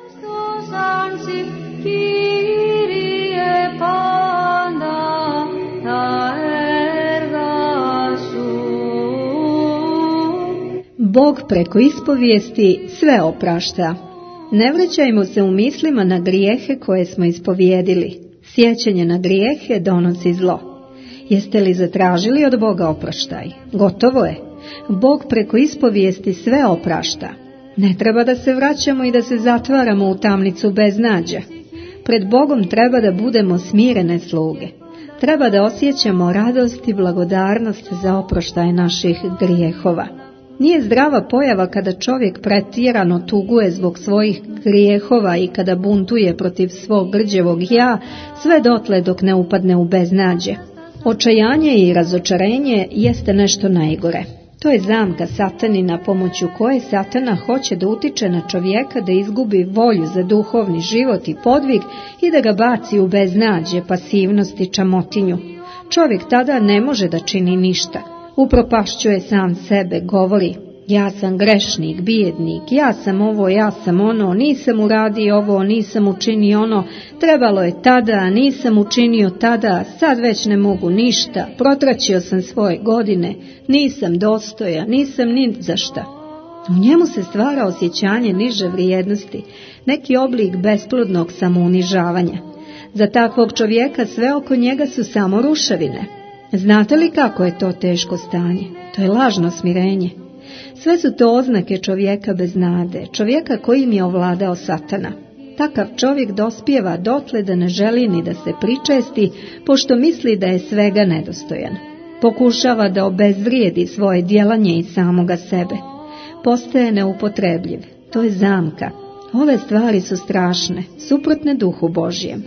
Bog preko ispovijesti sve oprašta. Ne vraćajmo se u mislima na grijehe koje smo ispovijedili. Sjećanje na grijehe donosi zlo. Jeste li zatražili od Boga oproštaj? Gotovo je. Bog preko ispovijesti sve oprašta. Ne treba da se vraćamo i da se zatvaramo u tamnicu beznađa. Pred Bogom treba da budemo smirene sluge. Treba da osjećamo radost i blagodarnost za oproštaj naših grijehova. Nije zdrava pojava kada čovjek pretjerano tuguje zbog svojih grijehova i kada buntuje protiv svog grđevog ja, sve dotle dok ne upadne u beznađe. Očajanje i razočarenje jeste nešto najgore. To je zamka satanina pomoću koje satana hoće da utiče na čovjeka da izgubi volju za duhovni život i podvig i da ga baci u beznađe, pasivnost i čamotinju. Čovjek tada ne može da čini ništa. Upropašćuje sam sebe, govori: ja sam grešnik, bijednik, ja sam ovo, ja sam ono, nisam uradio ovo, nisam učinio ono, trebalo je tada, nisam učinio tada, sad već ne mogu ništa, protraćio sam svoje godine, nisam dostojan, nisam ni za šta. U njemu se stvara osjećanje niže vrijednosti, neki oblik besplodnog samounižavanja. Za takvog čovjeka sve oko njega su samo ruševine. Znate li kako je to teško stanje? To je lažno smirenje. Sve su to oznake čovjeka bez nade, čovjeka kojim je ovladao satana. Takav čovjek dospijeva dotle da ne želi ni da se pričesti, pošto misli da je svega nedostojan. Pokušava da obezvrijedi svoje djelanje i samoga sebe. Postaje neupotrebljiv. To je zamka. Ove stvari su strašne, suprotne duhu Božjem.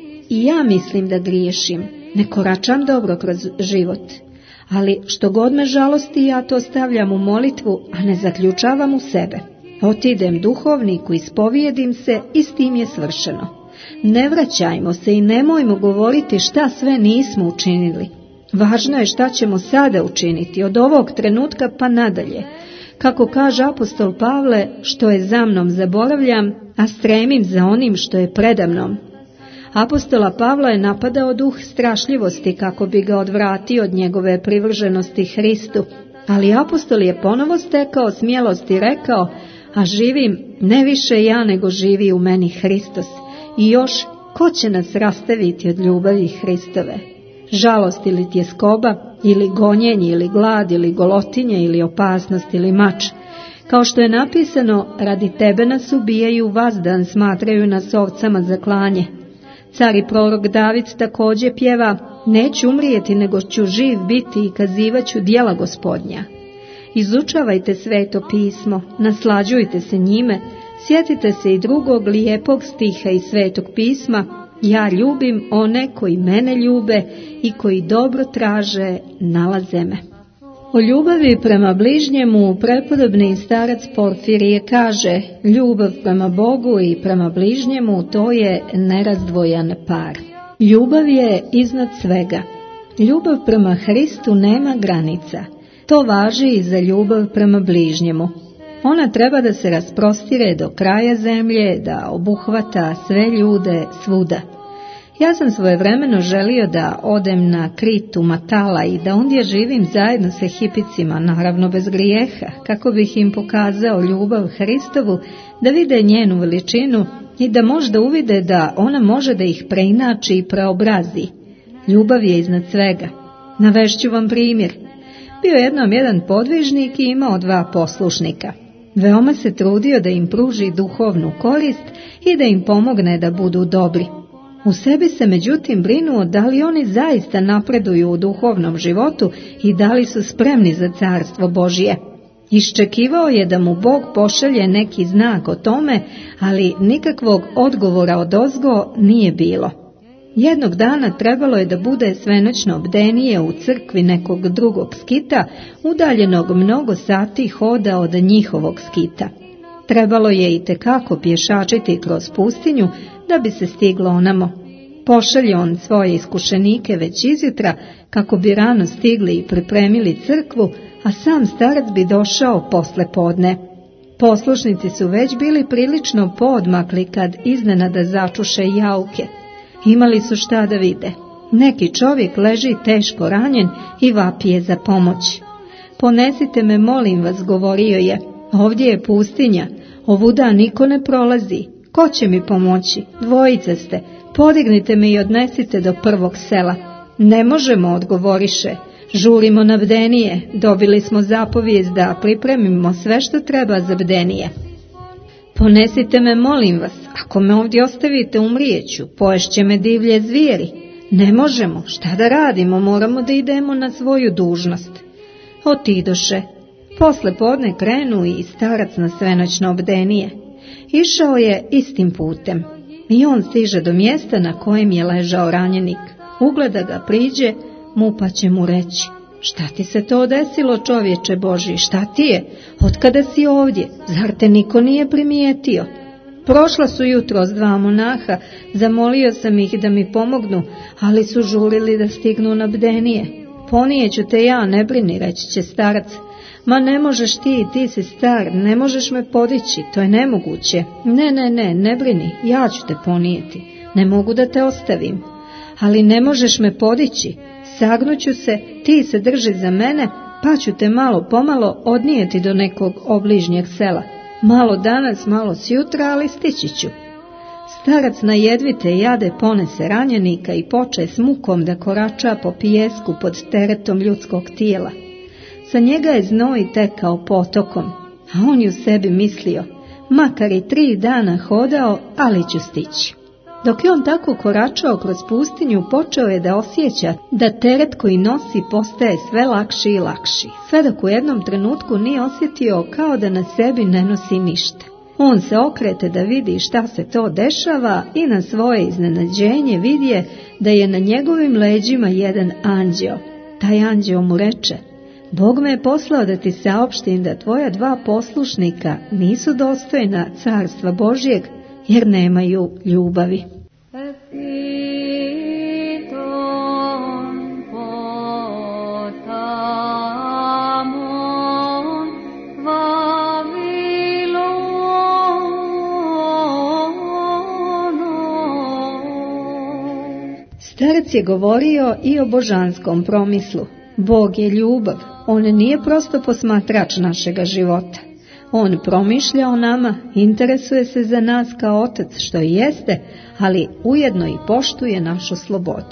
I ja mislim da griješim, ne koračam dobro kroz život. Ali što god me žalosti, ja to stavljam u molitvu, a ne zaključavam u sebe. Otidem duhovniku, ispovijedim se i s tim je svršeno. Ne vraćajmo se i nemojmo govoriti šta sve nismo učinili. Važno je šta ćemo sada učiniti, od ovog trenutka pa nadalje. Kako kaže apostol Pavle, što je za mnom zaboravljam, a stremim za onim što je predamnom. Apostola Pavla je napadao duh strašljivosti kako bi ga odvratio od njegove privrženosti Hristu, ali apostol je ponovo stekao smjelost i rekao, a živim ne više ja nego živi u meni Hristos. I još, ko će nas rastaviti od ljubavi Hristove? Žalost ili tjeskoba, ili gonjenje, ili glad, ili golotinje, ili opasnost, ili mač. Kao što je napisano, radi tebe nas ubijaju, vazdan smatraju nas ovcama za klanje. Car i prorok David također pjeva, neću umrijeti nego ću živ biti i kazivaću djela Gospodnja. Izučavajte sveto pismo, naslađujte se njime, sjetite se i drugog lijepog stiha iz svetog pisma, ja ljubim one koji mene ljube i koji dobro traže, nalaze me. O ljubavi prema bližnjemu prepodobni starac Porfirije kaže, ljubav prema Bogu i prema bližnjemu to je nerazdvojan par. Ljubav je iznad svega. Ljubav prema Hristu nema granica. To važi i za ljubav prema bližnjemu. Ona treba da se rasprostire do kraja zemlje, da obuhvata sve ljude svuda. Ja sam svojevremeno želio da odem na Kritu Matala i da ondje živim zajedno sa hipicima, naravno bez grijeha, kako bih im pokazao ljubav Hristovu, da vide njenu veličinu i da možda uvide da ona može da ih preinači i preobrazi. Ljubav je iznad svega. Navešću vam primjer. Bio jednom jedan podvižnik i imao dva poslušnika. Veoma se trudio da im pruži duhovnu korist i da im pomogne da budu dobri. U sebi se međutim brinuo da li oni zaista napreduju u duhovnom životu i da li su spremni za carstvo Božje. Iščekivao je da mu Bog pošalje neki znak o tome, ali nikakvog odgovora odozgo nije bilo. Jednog dana trebalo je da bude svenoćno bdenije u crkvi nekog drugog skita, udaljenog mnogo sati hoda od njihovog skita. Trebalo je i tekako pješačiti kroz pustinju da bi se stiglo onamo. Pošalje on svoje iskušenike već izjutra kako bi rano stigli i pripremili crkvu, a sam starac bi došao posle podne. Poslušnici su već bili prilično poodmakli kad iznenada začuše jauke. Imali su šta da vide. Neki čovjek leži teško ranjen i vapije za pomoć. Ponesite me, molim vas, govorio je, ovdje je pustinja, ovuda niko ne prolazi. Ko će mi pomoći? Dvojica ste. Podignite me i odnesite do prvog sela. Ne možemo, odgovoriše. Žurimo na bdenije. Dobili smo zapovijest da pripremimo sve što treba za bdenije. Ponesite me, molim vas. Ako me ovdje ostavite, umrijeću. Poješće me divlje zvijeri. Ne možemo. Šta da radimo? Moramo da idemo na svoju dužnost. Otidoše. Posle podne krenu i starac na svenoćno bdenije. Išao je istim putem i on stiže do mjesta na kojem je ležao ranjenik. Ugleda ga, priđe mu, pa će mu reći, šta ti se to desilo, čovječe Božji, šta ti je, otkada si ovdje, zar te niko nije primijetio? Prošla su jutros dva monaha, zamolio sam ih da mi pomognu, ali su žurili da stignu na bdenije. Ponijeću te ja, ne brini, reći će starac. Ma ne možeš ti, ti si star, ne možeš me podići, to je nemoguće. Ne, ne, ne, ne brini, ja ću te ponijeti, ne mogu da te ostavim. Ali ne možeš me podići, sagnuću se, ti se drži za mene, pa ću te malo pomalo odnijeti do nekog obližnjeg sela. Malo danas, malo sjutra, ali stići ću. Starac na jedvite jade ponese ranjenika i poče s mukom da korača po pijesku pod teretom ljudskog tijela. Sa njega je znoj tekao potokom, a on je u sebi mislio, makar i tri dana hodao, ali ću stići. Dok je on tako koračao kroz pustinju, počeo je da osjeća da teret koji nosi postaje sve lakši i lakši, sve dok u jednom trenutku nije osjetio kao da na sebi ne nosi ništa. On se okrete da vidi šta se to dešava i na svoje iznenađenje vidje da je na njegovim leđima jedan anđeo. Taj anđeo mu reče: Bog me je poslao da ti saopštim da tvoja dva poslušnika nisu dostojna carstva Božjeg, jer nemaju ljubavi. Starac je govorio i o božanskom promislu. Bog je ljubav, on nije prosto posmatrač našega života. On promišlja o nama, interesuje se za nas kao otac, što i jeste, ali ujedno i poštuje našu slobodu.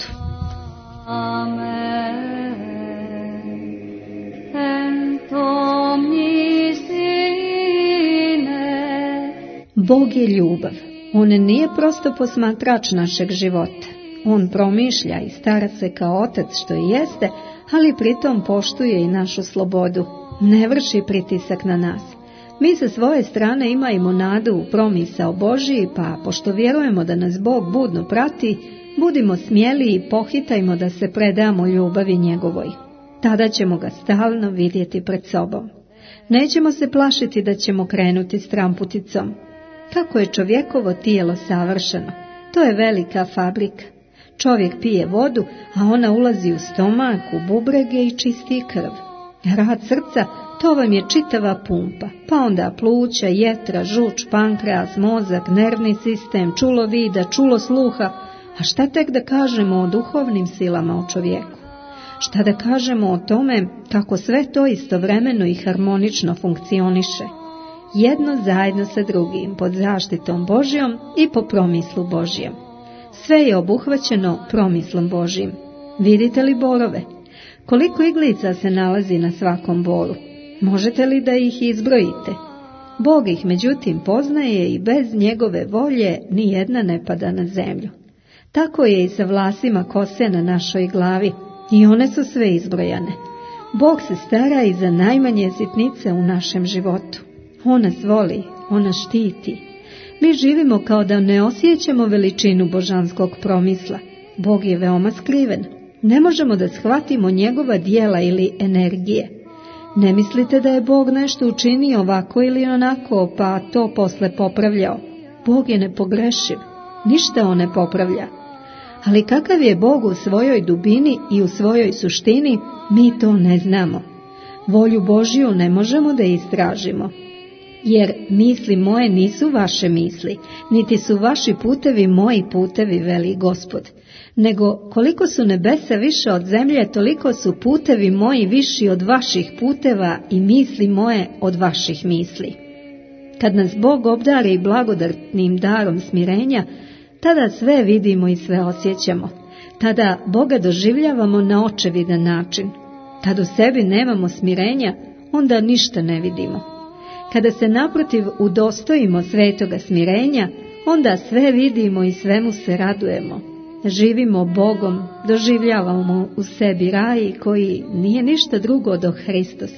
Bog je ljubav, on nije prosto posmatrač našeg života. On promišlja i stara se kao otac, što i jeste, ali pritom poštuje i našu slobodu. Ne vrši pritisak na nas. Mi sa svoje strane imajmo nadu u promisao Božiji, pa pošto vjerujemo da nas Bog budno prati, budimo smjeli i pohitajmo da se predamo ljubavi njegovoj. Tada ćemo ga stalno vidjeti pred sobom. Nećemo se plašiti da ćemo krenuti stramputicom. Kako je čovjekovo tijelo savršeno, to je velika fabrika. Čovjek pije vodu, a ona ulazi u stomak, u bubrege i čisti krv. Rad srca, to vam je čitava pumpa, pa onda pluća, jetra, žuč, pankreas, mozak, nervni sistem, čulo vida, čulo sluha, a šta tek da kažemo o duhovnim silama u čovjeku? Šta da kažemo o tome kako sve to istovremeno i harmonično funkcioniše? Jedno zajedno sa drugim, pod zaštitom Božjom i po promislu Božjem. Sve je obuhvaćeno promislom Božjim. Vidite li borove? Koliko iglica se nalazi na svakom boru? Možete li da ih izbrojite? Bog ih međutim poznaje i bez njegove volje ni jedna ne pada na zemlju. Tako je i sa vlasima kose na našoj glavi, i one su sve izbrojane. Bog se stara i za najmanje sitnice u našem životu. On nas voli, on nas štiti. Mi živimo kao da ne osjećamo veličinu božanskog promisla. Bog je veoma skriven. Ne možemo da shvatimo njegova djela ili energije. Ne mislite da je Bog nešto učinio ovako ili onako, pa to posle popravljao. Bog je nepogrešiv. Ništa on ne popravlja. Ali kakav je Bog u svojoj dubini i u svojoj suštini, mi to ne znamo. Volju Božju ne možemo da istražimo. Jer misli moje nisu vaše misli, niti su vaši putevi moji putevi, veli Gospod. Nego koliko su nebesa više od zemlje, toliko su putevi moji viši od vaših puteva i misli moje od vaših misli. Kad nas Bog obdari blagodatnim darom smirenja, tada sve vidimo i sve osjećamo. Tada Boga doživljavamo na očevidan način. Kad u sebi nemamo smirenja, onda ništa ne vidimo. Kada se naprotiv udostojimo svetoga smirenja, onda sve vidimo i svemu se radujemo. Živimo Bogom, doživljavamo u sebi raj koji nije ništa drugo do Hristos.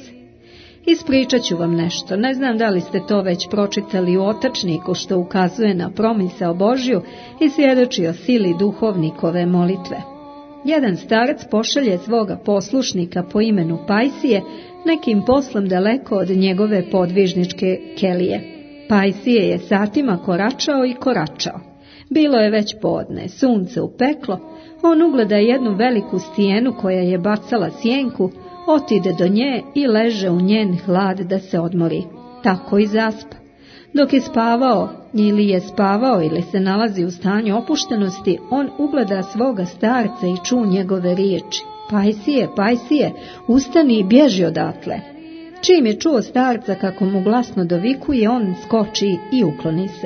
Ispričat ću vam nešto, ne znam da li ste to već pročitali u otačniku što ukazuje na promisao Božju i svjedoči o sili duhovnikove molitve. Jedan starac pošalje svoga poslušnika po imenu Pajsije nekim poslom daleko od njegove podvižničke kelije. Pajsije je satima koračao i koračao. Bilo je već podne, sunce upeklo, on ugleda jednu veliku stijenu koja je bacala sjenku, otide do nje i leže u njen hlad da se odmori. Tako i zaspa. Dok je spavao, ili je spavao ili se nalazi u stanju opuštenosti, on ugleda svoga starca i ču njegove riječi. Pajsije, Pajsije, ustani i bježi odatle. Čim je čuo starca kako mu glasno dovikuje, on skoči i ukloni se.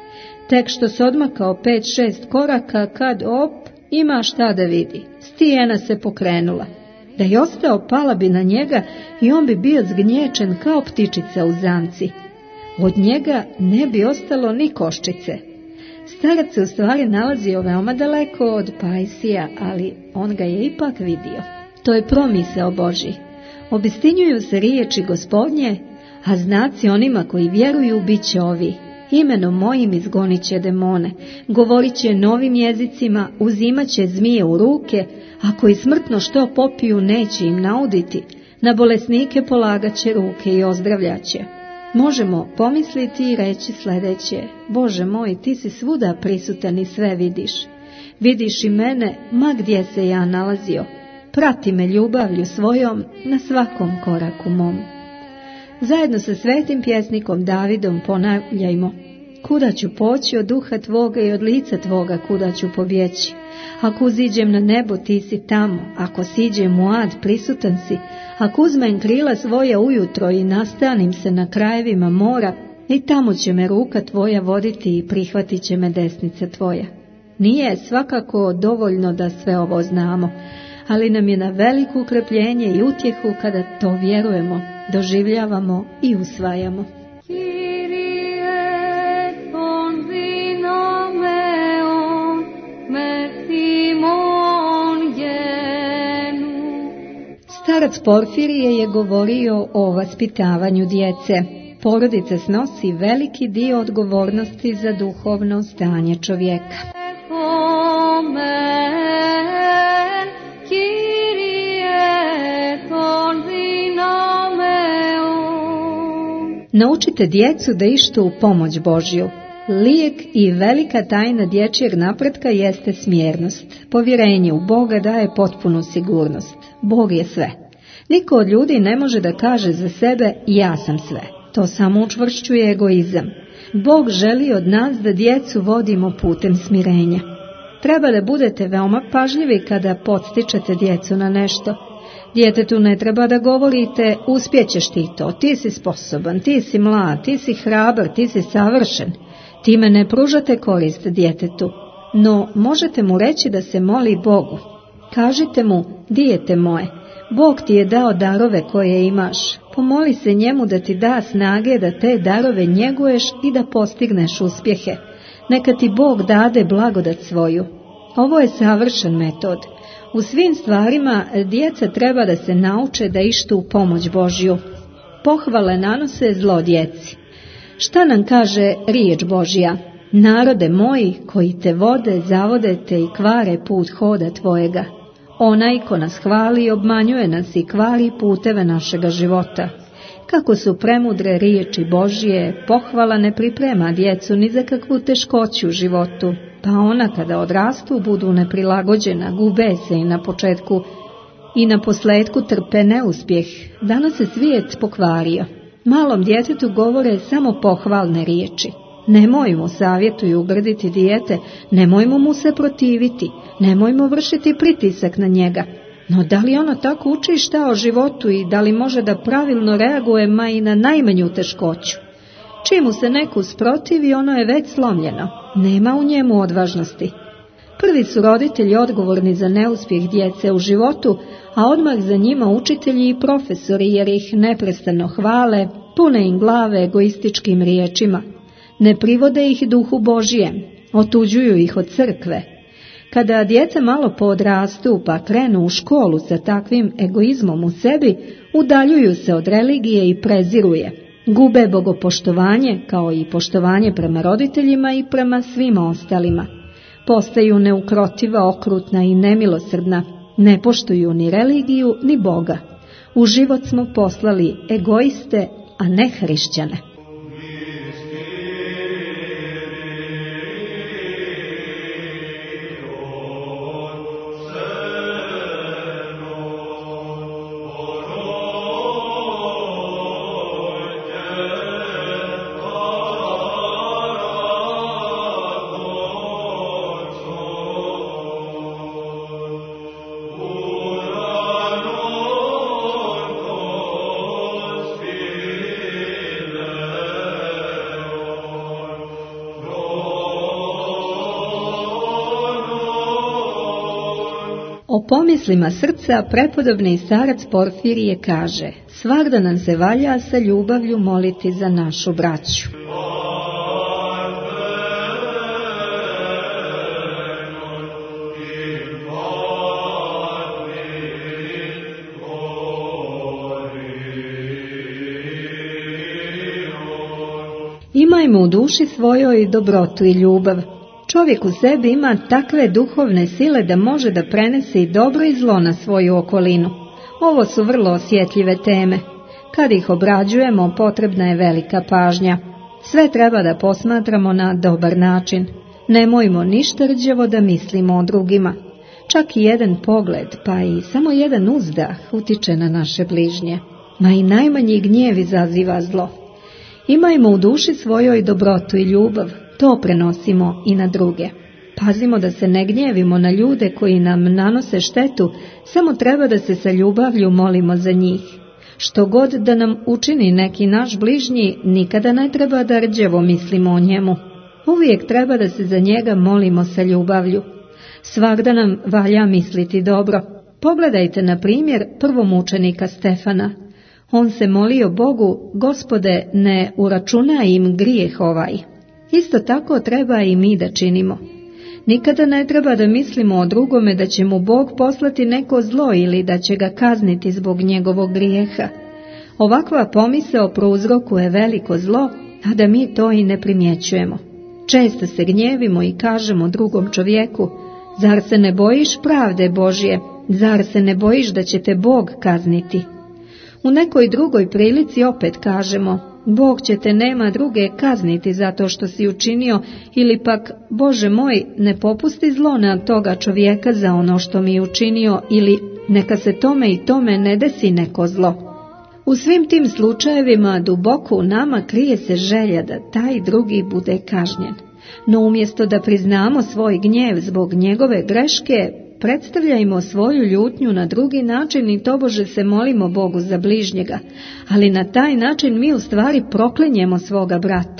Tek što se odmakao pet šest koraka, kad op, ima šta da vidi. Stijena se pokrenula. Da je ostao, pala bi na njega i on bi bio zgnječen kao ptičica u zamci. Od njega ne bi ostalo ni koščice. Starac se u stvari nalazio veoma daleko od Pajsija, ali on ga je ipak vidio. To je promisao Božji. Obistinjuju se riječi Gospodnje, a znaci onima koji vjeruju bit će ovi. Imenom mojim izgonit će demone, govorit će novim jezicima, uzimat će zmije u ruke, a koji smrtno što popiju neće im nauditi, na bolesnike polagat će ruke i ozdravljat će. Možemo pomisliti i reći sljedeće: Bože moj, ti si svuda prisutan i sve vidiš. Vidiš i mene, ma gdje se ja nalazio. Prati me ljubavlju svojom na svakom koraku mom. Zajedno sa svetim pjesnikom Davidom ponavljajmo: kuda ću poći od duha tvoga i od lica tvoga kuda ću pobjeći? Ako uziđem na nebo, ti si tamo, ako siđem u ad, prisutan si, ako uzmem krila svoja ujutro i nastanim se na krajevima mora, i tamo će me ruka tvoja voditi i prihvatit će me desnica tvoja. Nije svakako dovoljno da sve ovo znamo, ali nam je na veliko ukrepljenje i utjehu kada to vjerujemo, doživljavamo i usvajamo. Starac Porfirije je govorio o vaspitavanju djece. Porodica snosi veliki dio odgovornosti za duhovno stanje čovjeka. Naučite djecu da ištu u pomoć Božju. Lijek i velika tajna dječjeg napretka jeste smjernost. Povjerenje u Boga daje potpunu sigurnost. Bog je sve. Niko od ljudi ne može da kaže za sebe ja sam sve. To samo učvršćuje egoizam. Bog želi od nas da djecu vodimo putem smirenja. Treba da budete veoma pažljivi kada podstičete djecu na nešto. Djetetu ne treba da govorite uspjećeš ti to, ti si sposoban, ti si mlad, ti si hrabar, ti si savršen. Time ne pružate korist djetetu, no možete mu reći da se moli Bogu. Kažite mu: dijete moje, Bog ti je dao darove koje imaš. Pomoli se njemu da ti da snage da te darove njeguješ i da postigneš uspjehe. Neka ti Bog dade blagodat svoju. Ovo je savršen metod. U svim stvarima djeca treba da se nauče da ištu u pomoć Božju. Pohvale nanose zlo djeci. Šta nam kaže riječ Božja? Narode moji koji te vode, zavodete i kvare put hoda tvojega. Onaj ko nas hvali, obmanjuje nas i kvari puteve našega života. Kako su premudre riječi Božje, pohvala ne priprema djecu ni za kakvu teškoću u životu, pa ona kada odrastu budu neprilagođena, gube se i na početku i na posljedku trpe neuspjeh. Danas se svijet pokvario. Malom djetetu govore samo pohvalne riječi. Nemoj mu, savjetuju, ugrditi dijete, nemojmo mu se protiviti, nemojmo vršiti pritisak na njega. No da li ono tako uči šta o životu i da li može da pravilno reaguje ma i na najmanju teškoću? Čim mu se neko usprotivi, ono je već slomljeno, nema u njemu odvažnosti. Prvi su roditelji odgovorni za neuspjeh djece u životu, a odmah za njima učitelji i profesori jer ih neprestano hvale, pune im glave egoističkim riječima. Ne privode ih duhu Božijem, otuđuju ih od crkve. Kada djeca malo poodrastu pa krenu u školu sa takvim egoizmom u sebi, udaljuju se od religije i preziruje. Gube bogopoštovanje kao i poštovanje prema roditeljima i prema svima ostalima. Postaju neukrotiva, okrutna i nemilosrdna, ne poštuju ni religiju ni Boga. U život smo poslali egoiste, a ne hrišćane. O pomislima srca prepodobni starac Porfirije kaže: svagda nam se valja sa ljubavlju moliti za našu braću. Imajmo u duši svojoj dobrotu i ljubav. Čovjek u sebi ima takve duhovne sile da može da prenese i dobro i zlo na svoju okolinu. Ovo su vrlo osjetljive teme. Kad ih obrađujemo, potrebna je velika pažnja. Sve treba da posmatramo na dobar način. Nemojmo ništa rđevo da mislimo o drugima. Čak i jedan pogled, pa i samo jedan uzdah utiče na naše bližnje. Ma i najmanji gnjev izaziva zlo. Imajmo u duši svojoj dobrotu i ljubav, to prenosimo i na druge. Pazimo da se ne gnjevimo na ljude koji nam nanose štetu, samo treba da se sa ljubavlju molimo za njih. Što god da nam učini neki naš bližnji, nikada ne treba da rđevo mislimo o njemu. Uvijek treba da se za njega molimo sa ljubavlju. Svagda nam valja misliti dobro. Pogledajte na primjer prvomučenika Stefana. On se molio Bogu: Gospode, ne uračunaj im grijeh ovaj. Isto tako treba i mi da činimo. Nikada ne treba da mislimo o drugome da će mu Bog poslati neko zlo ili da će ga kazniti zbog njegovog grijeha. Ovakva pomisao prouzrokuje veliko zlo, a da mi to i ne primjećujemo. Često se gnjevimo i kažemo drugom čovjeku: zar se ne bojiš pravde Božje, zar se ne bojiš da će te Bog kazniti? U nekoj drugoj prilici opet kažemo: Bog će te nema druge kazniti zato što si učinio, ili pak: Bože moj, ne popusti zlo na toga čovjeka za ono što mi je učinio, ili neka se tome i tome ne desi neko zlo. U svim tim slučajevima duboko u nama krije se želja da taj drugi bude kažnjen. No umjesto da priznamo svoj gnjev zbog njegove greške, predstavljajmo svoju ljutnju na drugi način i tobože se molimo Bogu za bližnjega, ali na taj način mi u stvari proklinjemo svoga brata.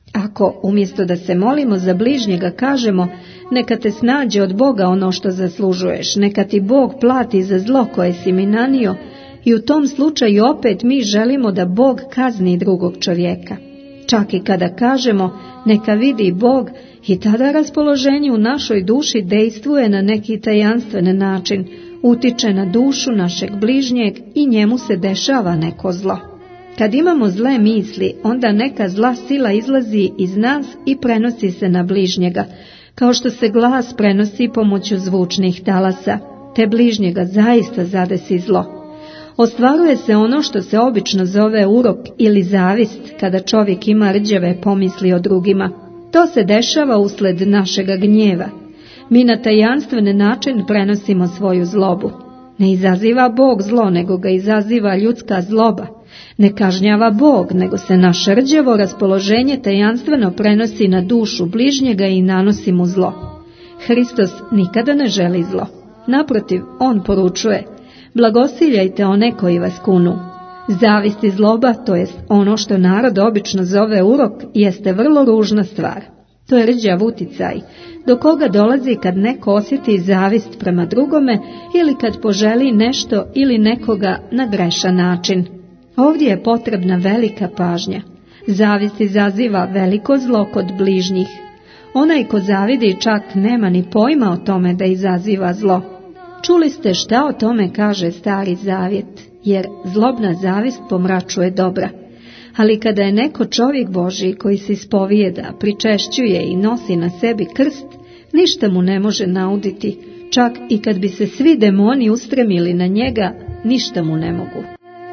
Ako umjesto da se molimo za bližnjega kažemo: neka te snađe od Boga ono što zaslužuješ, neka ti Bog plati za zlo koje si mi nanio, i u tom slučaju opet mi želimo da Bog kazni drugog čovjeka. Čak i kada kažemo: neka vidi Bog, i tada raspoloženje u našoj duši dejstvuje na neki tajanstven način, utiče na dušu našeg bližnjeg i njemu se dešava neko zlo. Kad imamo zle misli, onda neka zla sila izlazi iz nas i prenosi se na bližnjega, kao što se glas prenosi pomoću zvučnih talasa, te bližnjega zaista zadesi zlo. Ostvaruje se ono što se obično zove urok ili zavist, kada čovjek ima rđave pomisli o drugima. To se dešava usled našega gnjeva. Mi na tajanstven način prenosimo svoju zlobu. Ne izaziva Bog zlo, nego ga izaziva ljudska zloba. Ne kažnjava Bog, nego se naše rđavo raspoloženje tajanstveno prenosi na dušu bližnjega i nanosi mu zlo. Hristos nikada ne želi zlo. Naprotiv, on poručuje: blagosiljajte one koji vas kunu. Zavist i zloba, to jest ono što narod obično zove urok, jeste vrlo ružna stvar. To je rđav uticaj, do koga dolazi kad neko osjeti zavist prema drugome ili kad poželi nešto ili nekoga na grešan način. Ovdje je potrebna velika pažnja. Zavist izaziva veliko zlo kod bližnjih. Onaj ko zavidi čak nema ni pojma o tome da izaziva zlo. Čuli ste šta o tome kaže Stari Zavjet, jer zlobna zavist pomračuje dobra. Ali kada je neko čovjek Božji koji se ispovijeda, pričešćuje i nosi na sebi krst, ništa mu ne može nauditi, čak i kad bi se svi demoni ustremili na njega, ništa mu ne mogu.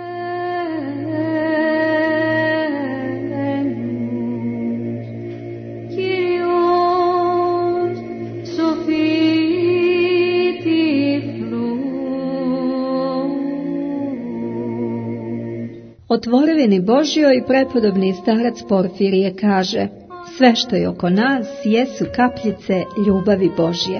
O tvorevini Božjoj prepodobni starac Porfirije kaže: sve što je oko nas jesu kapljice ljubavi Božje.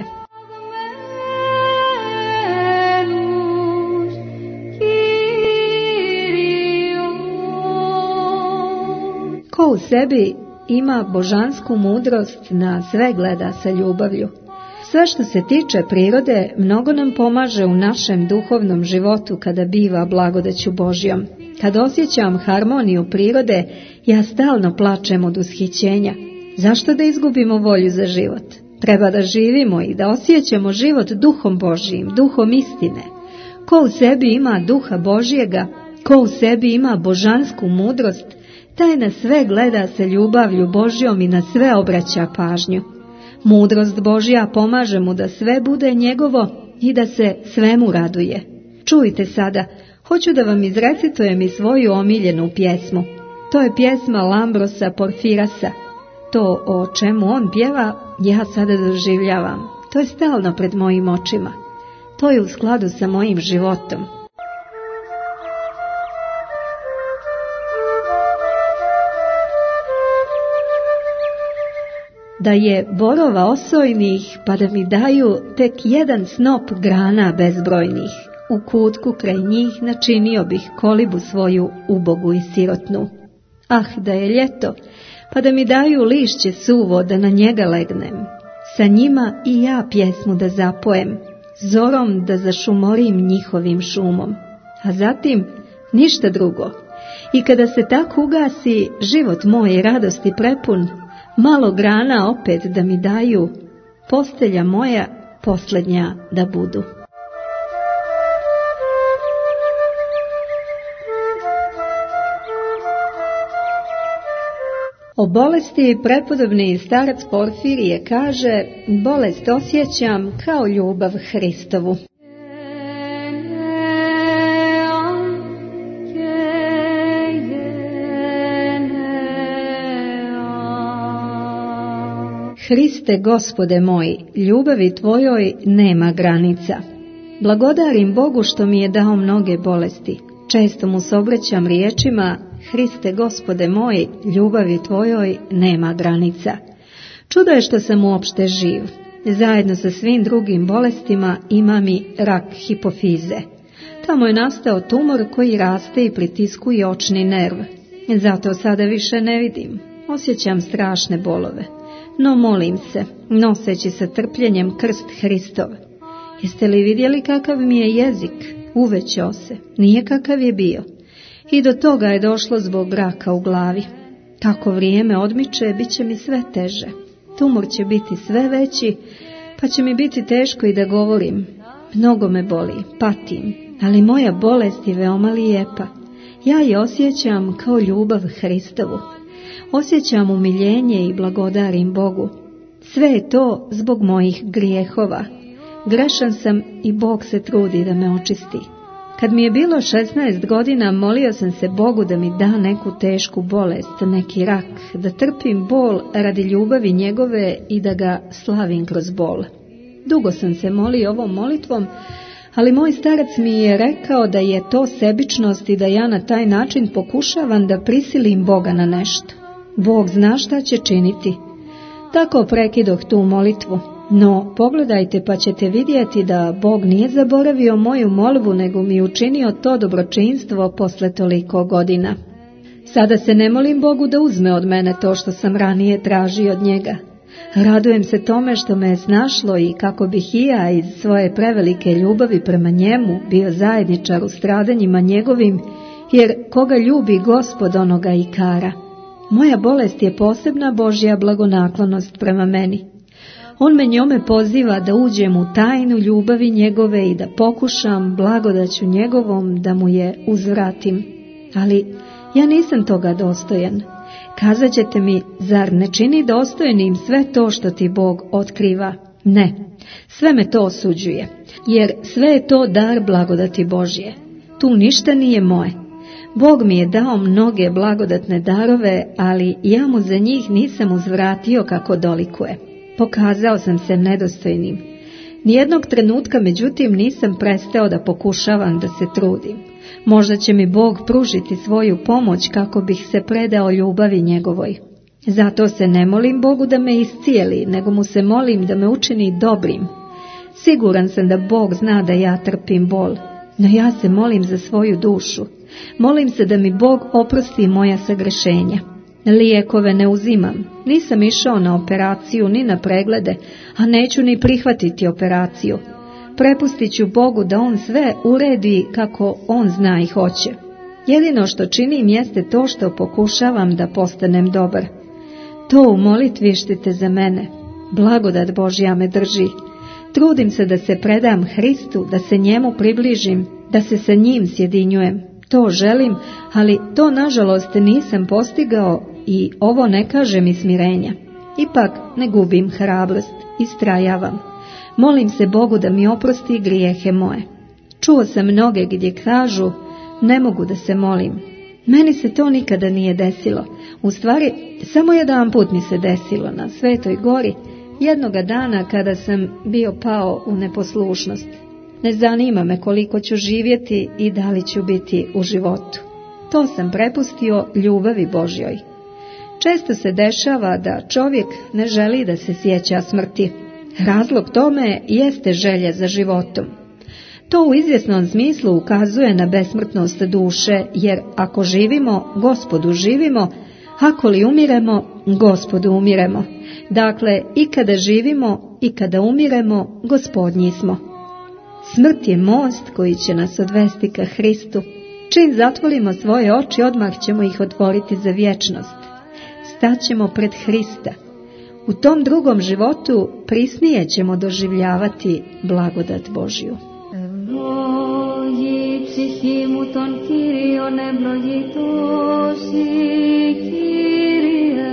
Ko u sebi ima božansku mudrost, na sve gleda sa ljubavlju. Sve što se tiče prirode mnogo nam pomaže u našem duhovnom životu kada biva blagodaću Božjom. Kad osjećam harmoniju prirode, ja stalno plačem od ushićenja. Zašto da izgubimo volju za život? Treba da živimo i da osjećamo život duhom Božjim, duhom istine. Ko u sebi ima duha Božjega, ko u sebi ima božansku mudrost, Taj na sve gleda sa ljubavlju Božjom i na sve obraća pažnju. Mudrost Božja pomaže mu da sve bude njegovo i da se svemu raduje. Čujte sada, hoću da vam izrecitujem i svoju omiljenu pjesmu. To je pjesma Lambrosa Porfirasa. To o čemu on pjeva, ja sada doživljavam. To je stalno pred mojim očima. To je u skladu sa mojim životom. Da je borova osojnih, pa da mi daju tek jedan snop grana bezbrojnih. U kutku kraj njih načinio bih kolibu svoju ubogu i sirotnu. Ah, da je ljeto, pa da mi daju lišće suvo da na njega legnem. Sa njima i ja pjesmu da zapojem, zorom da zašumorim njihovim šumom. A zatim ništa drugo. I kada se tako ugasi život moj radosti prepun, malo grana opet da mi daju, postelja moja posljednja da budu. O bolesti prepodobni starac Porfirije kaže: bolest osjećam kao ljubav Hristovu. Hriste, Gospode moj, ljubavi tvojoj nema granica. Blagodarim Bogu što mi je dao mnoge bolesti. Često mu se obraćam riječima: Hriste, Gospode moj, ljubavi tvojoj nema granica. Čudo je što sam uopšte živ. Zajedno sa svim drugim bolestima imam i rak hipofize. Tamo je nastao tumor koji raste i pritiskuje očni nerv. Zato sada više ne vidim. Osjećam strašne bolove. No molim se, noseći sa trpljenjem krst Hristov. Jeste li vidjeli kakav mi je jezik? Uvećao se, nije kakav je bio. I do toga je došlo zbog raka u glavi. Kako vrijeme odmiče, bit će mi sve teže. Tumor će biti sve veći, pa će mi biti teško i da govorim. Mnogo me boli, patim, ali moja bolest je veoma lijepa. Ja je osjećam kao ljubav Hristovu. Osjećam umiljenje i blagodarim Bogu. Sve je to zbog mojih grijehova. Grešan sam i Bog se trudi da me očisti. Kad mi je bilo šesnaest godina, molio sam se Bogu da mi da neku tešku bolest, neki rak, da trpim bol radi ljubavi njegove i da ga slavim kroz bol. Dugo sam se molio ovom molitvom, ali moj starac mi je rekao da je to sebičnost i da ja na taj način pokušavam da prisilim Boga na nešto. Bog zna šta će činiti. Tako prekidoh tu molitvu. No, pogledajte pa ćete vidjeti da Bog nije zaboravio moju molbu, nego mi učinio to dobročinstvo posle toliko godina. Sada se ne molim Bogu da uzme od mene to što sam ranije tražio od njega. Radujem se tome što me je snašlo i kako bih i ja iz svoje prevelike ljubavi prema njemu bio zajedničar u stradanjima njegovim, jer koga ljubi Gospod onoga i kara. Moja bolest je posebna Božja blagonaklonost prema meni. On me njome poziva da uđem u tajnu ljubavi njegove i da pokušam blagodaću njegovom da mu je uzvratim. Ali ja nisam toga dostojan. Kazat ćete mi, zar ne čini dostojnim sve to što ti Bog otkriva? Ne, sve me to osuđuje, jer sve je to dar blagodati Božje. Tu ništa nije moje. Bog mi je dao mnoge blagodatne darove, ali ja mu za njih nisam uzvratio kako dolikuje. Pokazao sam se nedostojnim. Nijednog trenutka, međutim, nisam prestao da pokušavam da se trudim. Možda će mi Bog pružiti svoju pomoć kako bih se predao ljubavi njegovoj. Zato se ne molim Bogu da me iscijeli, nego mu se molim da me učini dobrim. Siguran sam da Bog zna da ja trpim bol, no ja se molim za svoju dušu. Molim se da mi Bog oprosti moja sagrešenja. Lijekove ne uzimam, nisam išao na operaciju ni na preglede, a neću ni prihvatiti operaciju. Prepustit ću Bogu da On sve uredi kako On zna i hoće. Jedino što činim jeste to što pokušavam da postanem dobar. To u molitvi štite za mene. Blagodat Božja me drži. Trudim se da se predam Hristu, da se njemu približim, da se sa njim sjedinjujem. To želim, ali to nažalost nisam postigao i ovo ne kaže mi smirenja. Ipak ne gubim hrabrost, istrajavam. Molim se Bogu da mi oprosti grijehe moje. Čuo sam mnoge gdje kažu, ne mogu da se molim. Meni se to nikada nije desilo. U stvari, samo jedan put mi se desilo na Svetoj gori, jednoga dana kada sam bio pao u neposlušnost. Ne zanima me koliko ću živjeti i da li ću biti u životu. To sam prepustio ljubavi Božjoj. Često se dešava da čovjek ne želi da se sjeća smrti. Razlog tome jeste želja za životom. To u izvjesnom smislu ukazuje na besmrtnost duše, jer ako živimo, Gospodu živimo, ako li umiremo, Gospodu umiremo. Dakle, i kada živimo i kada umiremo, Gospodnji smo. Smrt je most koji će nas odvesti ka Hristu. Čim zatvorimo svoje oči, odmah ćemo ih otvoriti za vječnost. Staćemo pred Hrista. U tom drugom životu prisnije ćemo doživljavati blagodat Božju. Ευλόγη ψυχή μου τον Κύριον, ευλογητός η Κύριε.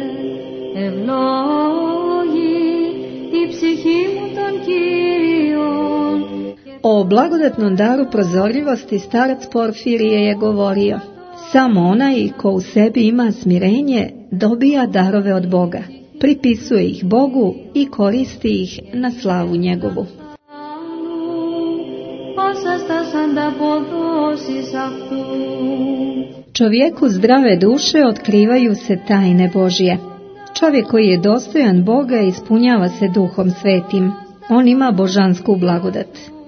Ευλόγη η ψυχή μου τον Κύριον. O blagodatnom daru prozorljivosti starac Porfirije je govorio: samo onaj ko u sebi ima smirenje dobija darove od Boga, pripisuje ih Bogu i koristi ih na slavu njegovu. Čovjeku zdrave duše otkrivaju se tajne Božje. Čovjek koji je dostojan Boga ispunjava se Duhom Svetim. On ima božansku blagodat.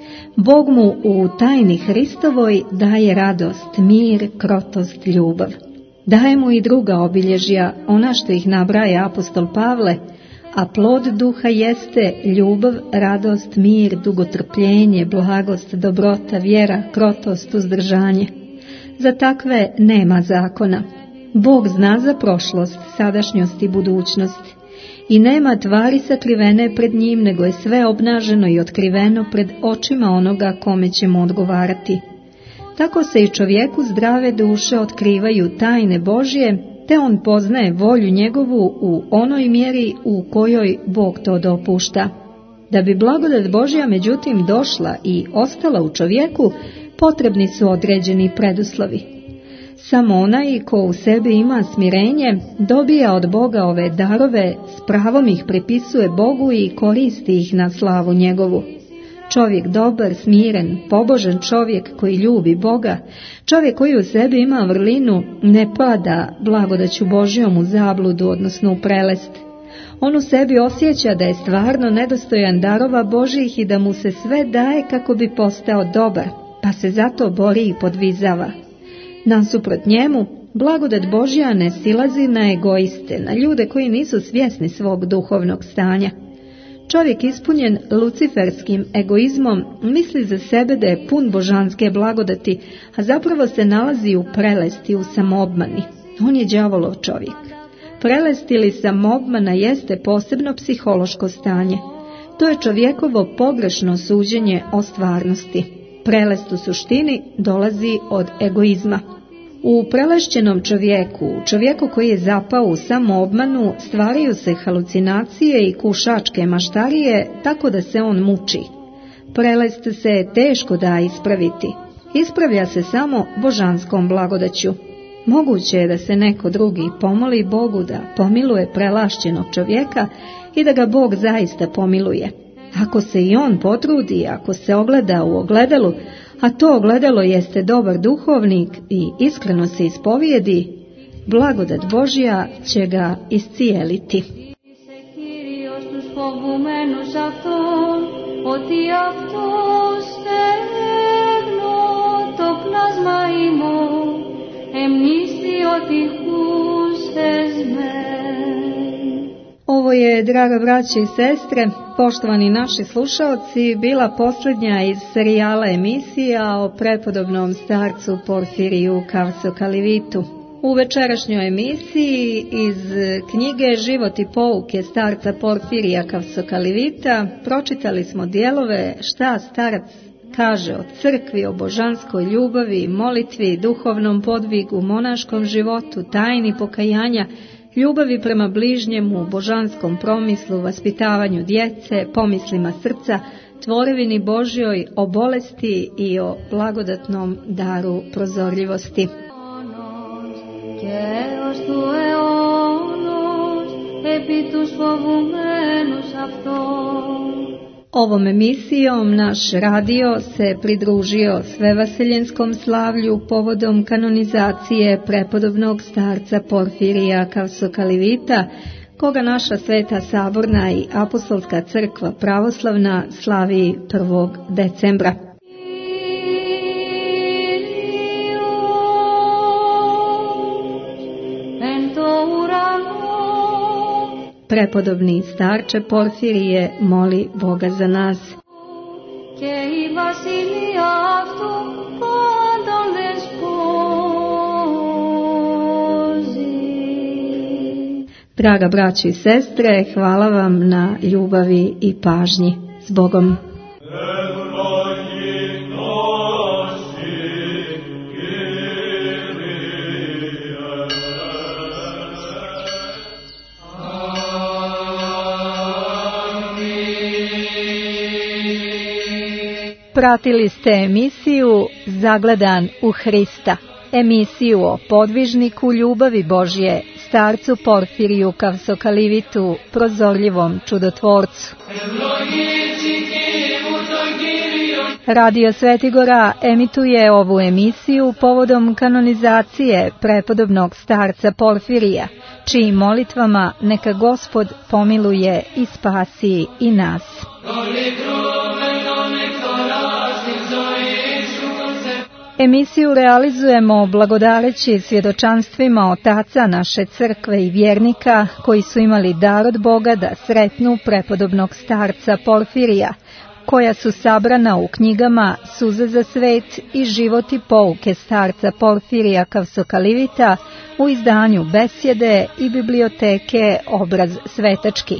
Bog mu u tajni Hristovoj daje radost, mir, krotost, ljubav. Daje mu i druga obilježja, ona što ih nabraja apostol Pavle, a plod duha jeste ljubav, radost, mir, dugotrpljenje, blagost, dobrota, vjera, krotost, uzdržanje. Za takve nema zakona. Bog zna za prošlost, sadašnjost i budućnost. I nema tvari sakrivene pred njim, nego je sve obnaženo i otkriveno pred očima onoga kome ćemo odgovarati. Tako se i čovjeku zdrave duše otkrivaju tajne Božje, te on poznaje volju njegovu u onoj mjeri u kojoj Bog to dopušta. Da bi blagodat Božja međutim došla i ostala u čovjeku, potrebni su određeni preduslovi. Samo onaj ko u sebi ima smirenje dobija od Boga ove darove, s pravom ih pripisuje Bogu i koristi ih na slavu njegovu. Čovjek dobar, smiren, pobožan čovjek koji ljubi Boga, čovjek koji u sebi ima vrlinu, ne pada blagodaću Božjom u zabludu, odnosno u prelest. On u sebi osjeća da je stvarno nedostojan darova Božjih i da mu se sve daje kako bi postao dobar, pa se zato bori i podvizava. Nasuprot njemu, blagodat Božja ne silazi na egoiste, na ljude koji nisu svjesni svog duhovnog stanja. Čovjek ispunjen luciferskim egoizmom misli za sebe da je pun božanske blagodati, a zapravo se nalazi u prelesti, u samoobmani. On je đavolov čovjek. Prelest ili samoobmana jeste posebno psihološko stanje. To je čovjekovo pogrešno suđenje o stvarnosti. Prelest u suštini dolazi od egoizma. U prelešćenom čovjeku, čovjeku koji je zapao u samoobmanu, stvaraju se halucinacije i kušačke maštarije, tako da se on muči. Prelest se teško da ispraviti. Ispravlja se samo božanskom blagodaću. Moguće je da se neko drugi pomoli Bogu da pomiluje prelašćenog čovjeka i da ga Bog zaista pomiluje. Ako se i on potrudi, ako se ogleda u ogledalu, a to ogledalo jeste dobar duhovnik i iskreno se ispovijedi, blagodat Božja će ga iscijeliti. Ovo je, draga braće i sestre, poštovani naši slušalci, bila posljednja iz serijala emisija o prepodobnom starcu Porfiriju Kavsokalivitu. U večerašnjoj emisiji iz knjige Život i pouke starca Porfirija Kavsokalivita pročitali smo dijelove šta starac kaže o crkvi, o božanskoj ljubavi, molitvi, duhovnom podvigu, monaškom životu, tajni pokajanja, ljubavi prema bližnjemu, božanskom promislu, vaspitavanju djece, pomislima srca, tvorevini Božjoj, o bolesti i o blagodatnom daru prozorljivosti. Ovom emisijom naš radio se pridružio Svevaselijenskom slavlju povodom kanonizacije prepodobnog starca Porfirija Kavsokalivita, koga naša Sveta Saborna i Apostolska crkva pravoslavna slavi prvog decembra. Prepodobni starče Porfirije, moli Boga za nas. Draga braći i sestre, hvala vam na ljubavi i pažnji. S Bogom. Pratili ste emisiju Zagledan u Hrista, emisiju o podvižniku ljubavi Božje, starcu Porfiriju Kavsokalivitu, prozorljivom čudotvorcu. Radio Svetigora emituje ovu emisiju povodom kanonizacije prepodobnog starca Porfirija, čijim molitvama neka Gospod pomiluje i spasi i nas. Emisiju realizujemo blagodareći svjedočanstvima otaca naše crkve i vjernika koji su imali dar od Boga da sretnu prepodobnog starca Porfirija, koja su sabrana u knjigama Suze za svet i Život i pouke starca Porfirija Kavsokalivita u izdanju Besjede i biblioteke Obraz svetački.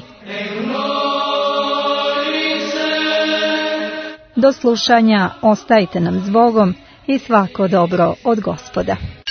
Do slušanja, ostajte nam s Bogom i svako dobro od Gospoda.